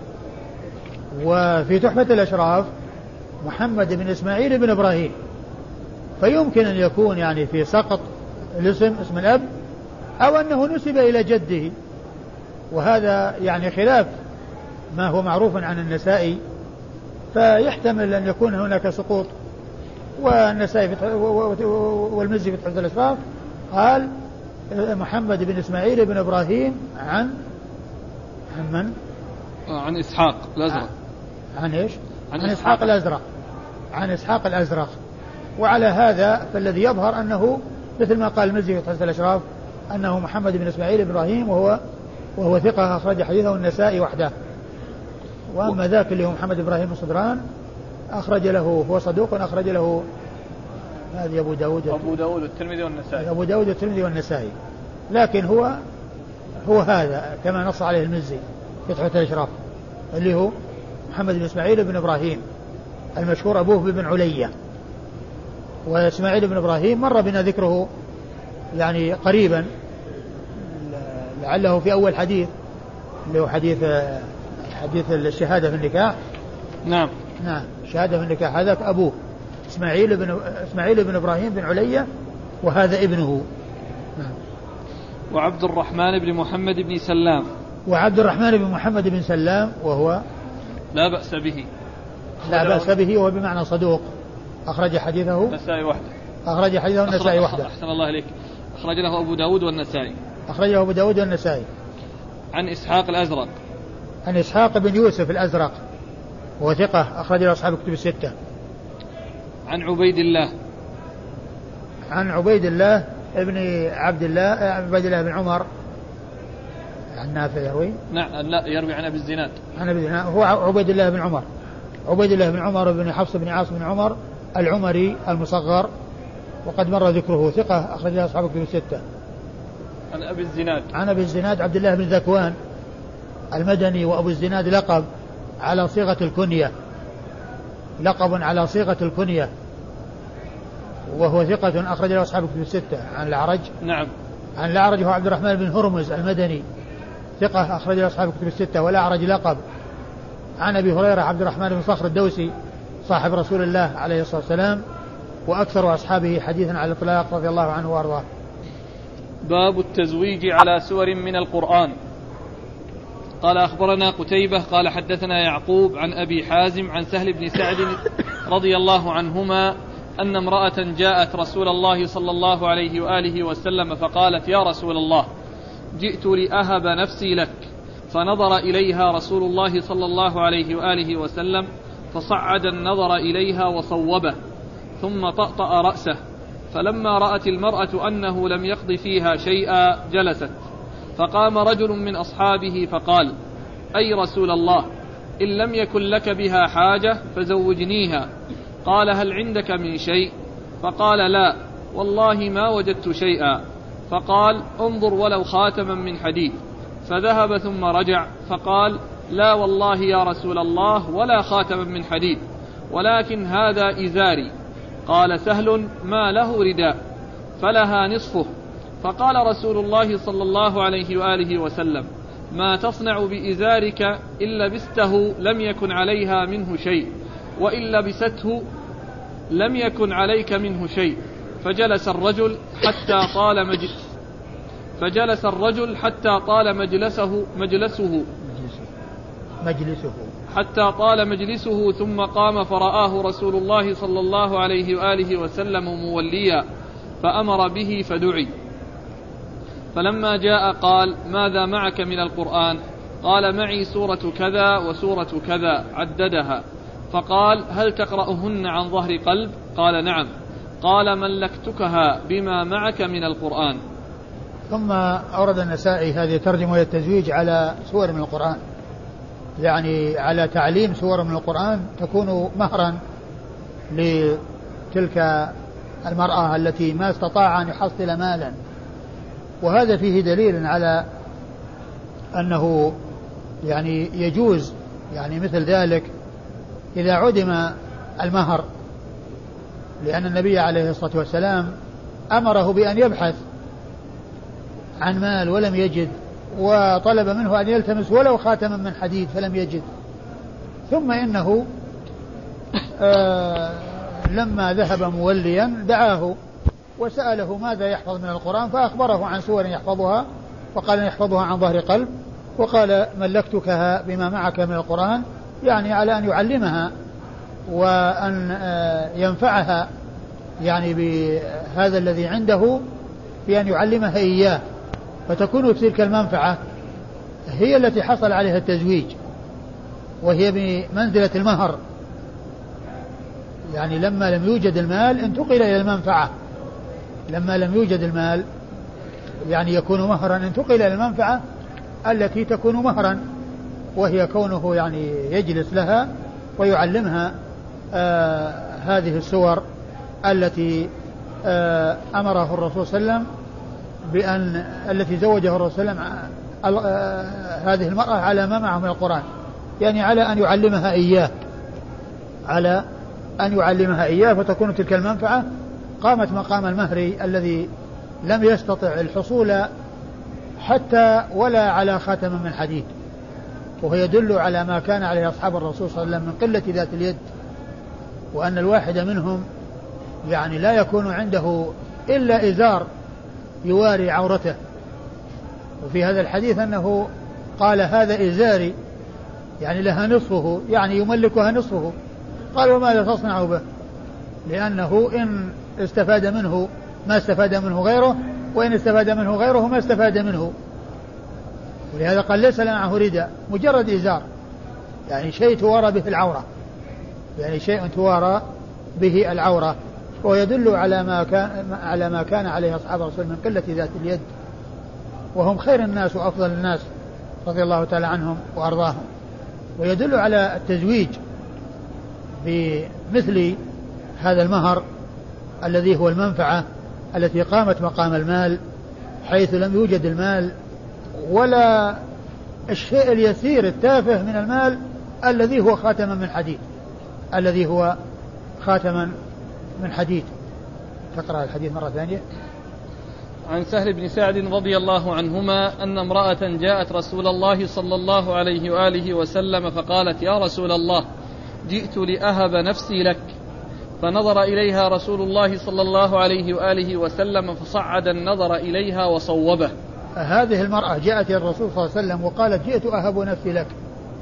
وفي تحفة الأشراف محمد بن إسماعيل بن إبراهيم، فيمكن أن يكون يعني في سقط الاسم اسم الأب، أو أنه نسب إلى جده، وهذا يعني خلاف ما هو معروف عن النسائي، فيحتمل أن يكون هناك سقوط. والنسائي والمزي في تحفة الأشراف قال محمد بن إسماعيل بن إبراهيم عن عن من؟ عن إسحاق الأزرق. عن إيش؟ عن, عن إسحاق. إسحاق الأزرق عن إسحاق الأزرق. وعلى هذا فالذي يظهر أنه مثل ما قال المزي في تحفة الأشراف أنه محمد بن إسماعيل بن إبراهيم، وهو وهو ثقة أخرج حديثه النسائي وحده. وأما ذاك اللي هو محمد بن إبراهيم الصدران أخرج له، هو صدوق أخرج له هذه أبو داود أبو داود والترمذي والنسائي أبو داود والترمذي والنسائي، لكن هو هو هذا كما نص عليه المزي في تحفة الأشراف اللي هو محمد بن إسماعيل بن إبراهيم المشهور أبوه بن علية. وإسماعيل بن إبراهيم مر بنا ذكره يعني قريبا، لعله في أول حديث اللي هو حديث حديث الشهادة في النكاح. نعم نعم شهادة في النكاح، هذا أبوه إسماعيل بن إسماعيل بن إبراهيم بن علية، وهذا ابنه. نعم. وعبد الرحمن بن محمد بن سلام وعبد الرحمن بن محمد بن سلام وهو لا بأس به لا بأس به وهو بمعنى صدوق، أخرج حديثه النسائي وحده أخرج حديثه النسائي وحده. أحسن الله إليك. أخرج له أبو داود والنسائي أخرجه أبو داود والنسائي. عن إسحاق الأزرق عن إسحاق بن يوسف الأزرق وهو ثقة أخرج له أصحاب الكتب الستة. عن عبيد الله عن عبيد الله ابن عبد الله عبيد الله بن عمر عن نافع يروي. نعم لا يروي عن أبي الزناد عن أبي الزناد هو عبيد الله بن عمر عبيد الله بن عمر بن حفص بن عاصم بن عمر العمري المصغر، وقد مر ذكره، ثقة أخرج له أصحاب الكتب الستة. عن أبي الزناد عن أبي الزناد عبد الله بن ذكوان المدني، وأبو الزناد لقب على صيغة الكنية، لقب على صيغة الكنية، وهو ثقة أخرج له أصحاب الكتب الستة. عن الأعرج نعم عن الأعرج هو عبد الرحمن بن هرمز المدني، ثقة أخرج له أصحاب الكتب الستة، والأعرج لقب. عن أبي هريرة عبد الرحمن بن صخر الدوسي صاحب رسول الله عليه الصلاة والسلام، وأكثر أصحابه حديثا على الإطلاق رضي الله عنه وأرضاه. باب التزويج على سور من القرآن. قال أخبرنا قتيبة قال حدثنا يعقوب عن أبي حازم عن سهل بن سعد رضي الله عنهما أن امرأة جاءت رسول الله صلى الله عليه وآله وسلم فقالت: يا رسول الله، جئت لأهب نفسي لك. فنظر إليها رسول الله صلى الله عليه وآله وسلم فصعد النظر إليها وصوبه، ثم طأطأ رأسه، فلما رأت المرأة أنه لم يقض فيها شيئا جلست. فقام رجل من أصحابه فقال: أي رسول الله، إن لم يكن لك بها حاجة فزوجنيها. قال: هل عندك من شيء؟ فقال: لا والله ما وجدت شيئا. فقال: انظر ولو خاتما من حديد. فذهب ثم رجع فقال: لا والله يا رسول الله ولا خاتما من حديد، ولكن هذا إزاري. قال سهل: ما له رداء؟ فلها نصفه. فقال رسول الله صلى الله عليه وآله وسلم: ما تصنع بإزارك إن لبسته لم يكن عليها منه شيء، وإن لبسته لم يكن عليك منه شيء. فجلس الرجل حتى طال مجلس فجلس الرجل حتى طال مجلسه مجلسه مجلسه حتى طال مجلسه ثم قام فرآه رسول الله صلى الله عليه وآله وسلم موليا، فأمر به فدعي. فلما جاء قال: ماذا معك من القرآن؟ قال: معي سورة كذا وسورة كذا، عددها. فقال: هل تقرأهن عن ظهر قلب؟ قال: نعم. قال: ملكتكها بما معك من القرآن. ثم أورد النسائي هذه الترجمة والتزويج على سور من القرآن، يعني على تعليم سور من القرآن تكون مهرا لتلك المرأة التي ما استطاع أن يحصل مالا. وهذا فيه دليل على أنه يعني يجوز يعني مثل ذلك إذا عدم المهر، لأن النبي عليه الصلاة والسلام أمره بأن يبحث عن مال ولم يجد، وطلب منه أن يلتمس ولو خاتما من حديد فلم يجد. ثم إنه آه لما ذهب موليا دعاه وسأله ماذا يحفظ من القرآن، فأخبره عن سور يحفظها، وقال يحفظها عن ظهر قلب، وقال: ملكتكها بما معك من القرآن، يعني على أن يعلمها وأن ينفعها يعني بهذا الذي عنده، بأن يعلمها إياه، فتكون تلك المنفعة هي التي حصل عليها التزويج، وهي بمنزلة المهر. يعني لما لم يوجد المال انتقل إلى المنفعة، لما لم يوجد المال يعني يكون مهرا انتقل إلى المنفعة التي تكون مهرا، وهي كونه يعني يجلس لها ويعلمها آه هذه السور التي آه أمره الرسول صلى الله عليه وسلم بأن التي زوجه الرسول صلى الله عليه وسلم آه هذه المرأة على ما معه من القرآن، يعني على أن يعلمها إياه، على أن يعلمها إياه، فتكون تلك المنفعة قامت مقام المهر الذي لم يستطع الحصول حتى ولا على خاتم من حديد. وهو يدل على ما كان عليه أصحاب الرسول صلى الله عليه وسلم من قلة ذات اليد، وأن الواحد منهم يعني لا يكون عنده إلا إزار يواري عورته. وفي هذا الحديث أنه قال: هذا إزاري، يعني لها نصفه، يعني يملكها نصفه. قال: وماذا تصنع به؟ لأنه إن استفاد منه ما استفاد منه غيره، وإن استفاد منه غيره ما استفاد منه. ولهذا قال: ليس معه رداء، مجرد إزار، يعني شيء توارى به العورة، يعني شيء توارى به العورة. ويدل على ما كان على ما كان عليه أصحاب الرسول من قلة ذات اليد، وهم خير الناس وأفضل الناس رضي الله تعالى عنهم وأرضاهم. ويدل على التزويج بمثل هذا المهر الذي هو المنفعة التي قامت مقام المال، حيث لم يوجد المال ولا الشيء اليسير التافه من المال الذي هو خاتما من حديد، الذي هو خاتما من حديد. تقرأ الحديث مرة ثانية. عن سهل بن سعد رضي الله عنهما أن امرأة جاءت رسول الله صلى الله عليه وآله وسلم فقالت: يا رسول الله، جئت لأهب نفسي لك. فنظر إليها رسول الله صلى الله عليه وآله وسلم فصعد النظر إليها وصوبه. هذه المرأة جاءت إلى الرسول صلى الله عليه وسلم وقالت: جئت أهب نفسي لك.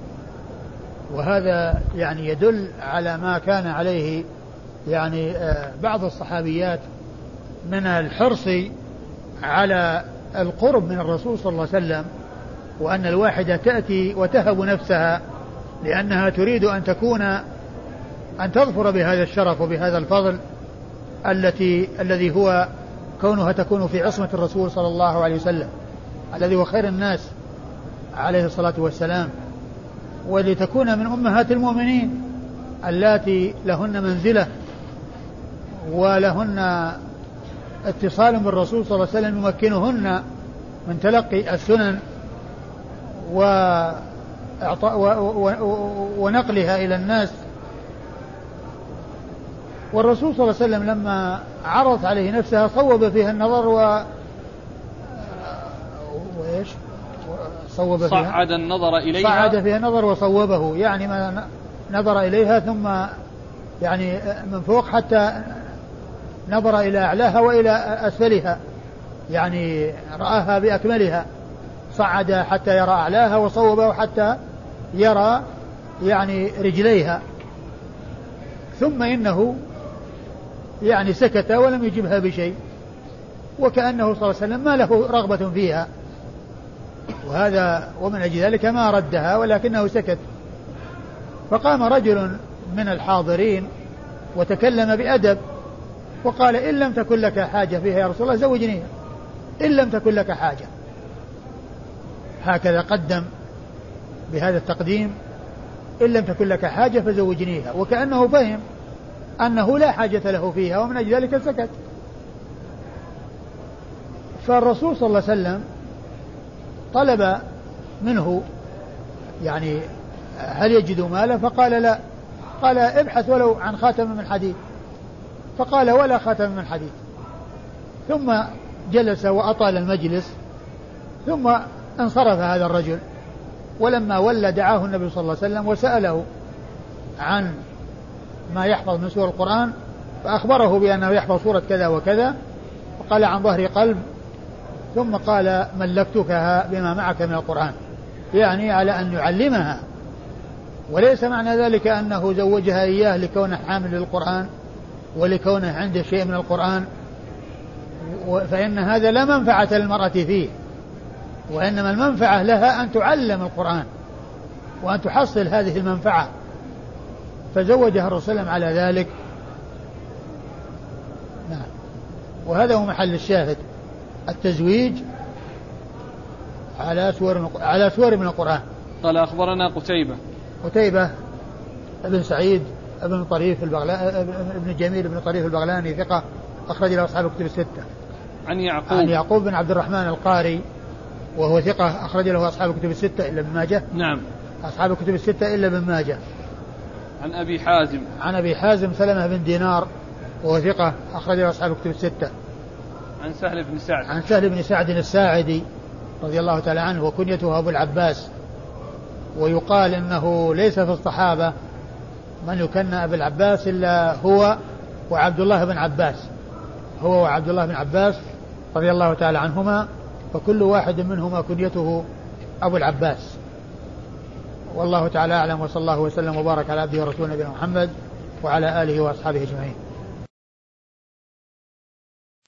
وهذا يعني يدل على ما كان عليه يعني بعض الصحابيات من الحرص على القرب من الرسول صلى الله عليه وسلم، وأن الواحدة تأتي وتهب نفسها لأنها تريد أن تكون أن تظفر بهذا الشرف وبهذا الفضل التي الذي هو كونها تكون في عصمة الرسول صلى الله عليه وسلم الذي هو خير الناس عليه الصلاة والسلام، ولتكون من أمهات المؤمنين اللاتي لهن منزلة ولهن اتصال بالرسول صلى الله عليه وسلم يمكنهن من تلقي السنن ونقلها إلى الناس. والرسول صلى الله عليه وسلم لما عرضت عليه نفسها صوب فيها النظر و وإيش صوب فيها صعد النظر إليها صعد فيها النظر وصوبه، يعني ما نظر إليها ثم يعني من فوق حتى نظر إلى أعلاها وإلى أسفلها، يعني رآها بأكملها، صعد حتى يرى أعلاها وصوبه حتى يرى يعني رجليها، ثم إنه يعني سكت ولم يجبها بشيء. وكأنه صلى الله عليه وسلم ما له رغبة فيها، وهذا ومن أجل ذلك ما ردها ولكنه سكت. فقام رجل من الحاضرين وتكلم بأدب وقال: إن لم تكن لك حاجة فيها يا رسول الله زوجنيها، إن لم تكن لك حاجة. هكذا قدم بهذا التقديم: إن لم تكن لك حاجة فزوجنيها، وكأنه فهم أنه لا حاجة له فيها، ومن أجل ذلك سكت. فالرسول صلى الله عليه وسلم طلب منه يعني هل يجد مالا؟ فقال لا. قال: ابحث ولو عن خاتم من حديد. فقال: ولا خاتم من حديد. ثم جلس وأطال المجلس، ثم انصرف هذا الرجل، ولما ولى دعاه النبي صلى الله عليه وسلم وسأله عن ما يحفظ من سور القرآن، فأخبره بأنه يحفظ سورة كذا وكذا، وقال: عن ظهر قلب. ثم قال: ملكتكها بما معك من القرآن، يعني على أن يعلمها، وليس معنى ذلك أنه زوجها إياه لكونه حامل للقرآن ولكونه عنده شيء من القرآن، فإن هذا لا منفعة للمرأة فيه، وإنما المنفعة لها أن تعلم القرآن وأن تحصل هذه المنفعة، فزوجها الرسول صلى الله عليه وسلم على ذلك. نعم. وهذا هو محل الشاهد، التزويج على سور على سور من القرآن. قال: أخبرنا قتيبة قتيبة ابن سعيد ابن طريف البغلاني ابن جميل ابن طريف البغلاني ثقة، أخرج له أصحاب الكتب الستة. عن يعقوب عن يعقوب بن عبد الرحمن القاري وهو ثقة، أخرج له أصحاب الكتب الستة إلا ابن ماجه. نعم. أصحاب الكتب الستة إلا ابن ماجه. عن أبي حازم عن أبي حازم سلمة بن دينار وهو ثقة، أخرج له أصحاب الكتب الستة. عن سهل بن سعد عن سهل بن سعد الساعدي رضي الله تعالى عنه، وكنيته أبو العباس، ويقال إنه ليس في الصحابة من يكنى أبو العباس إلا هو وعبد الله بن عباس، هو وعبد الله بن عباس رضي الله تعالى عنهما، فكل واحد منهما كنيته أبو العباس. والله تعالى أعلم، وصلى الله وسلم وبارك على عبده ورسوله نبينا محمد وعلى آله وأصحابه أجمعين.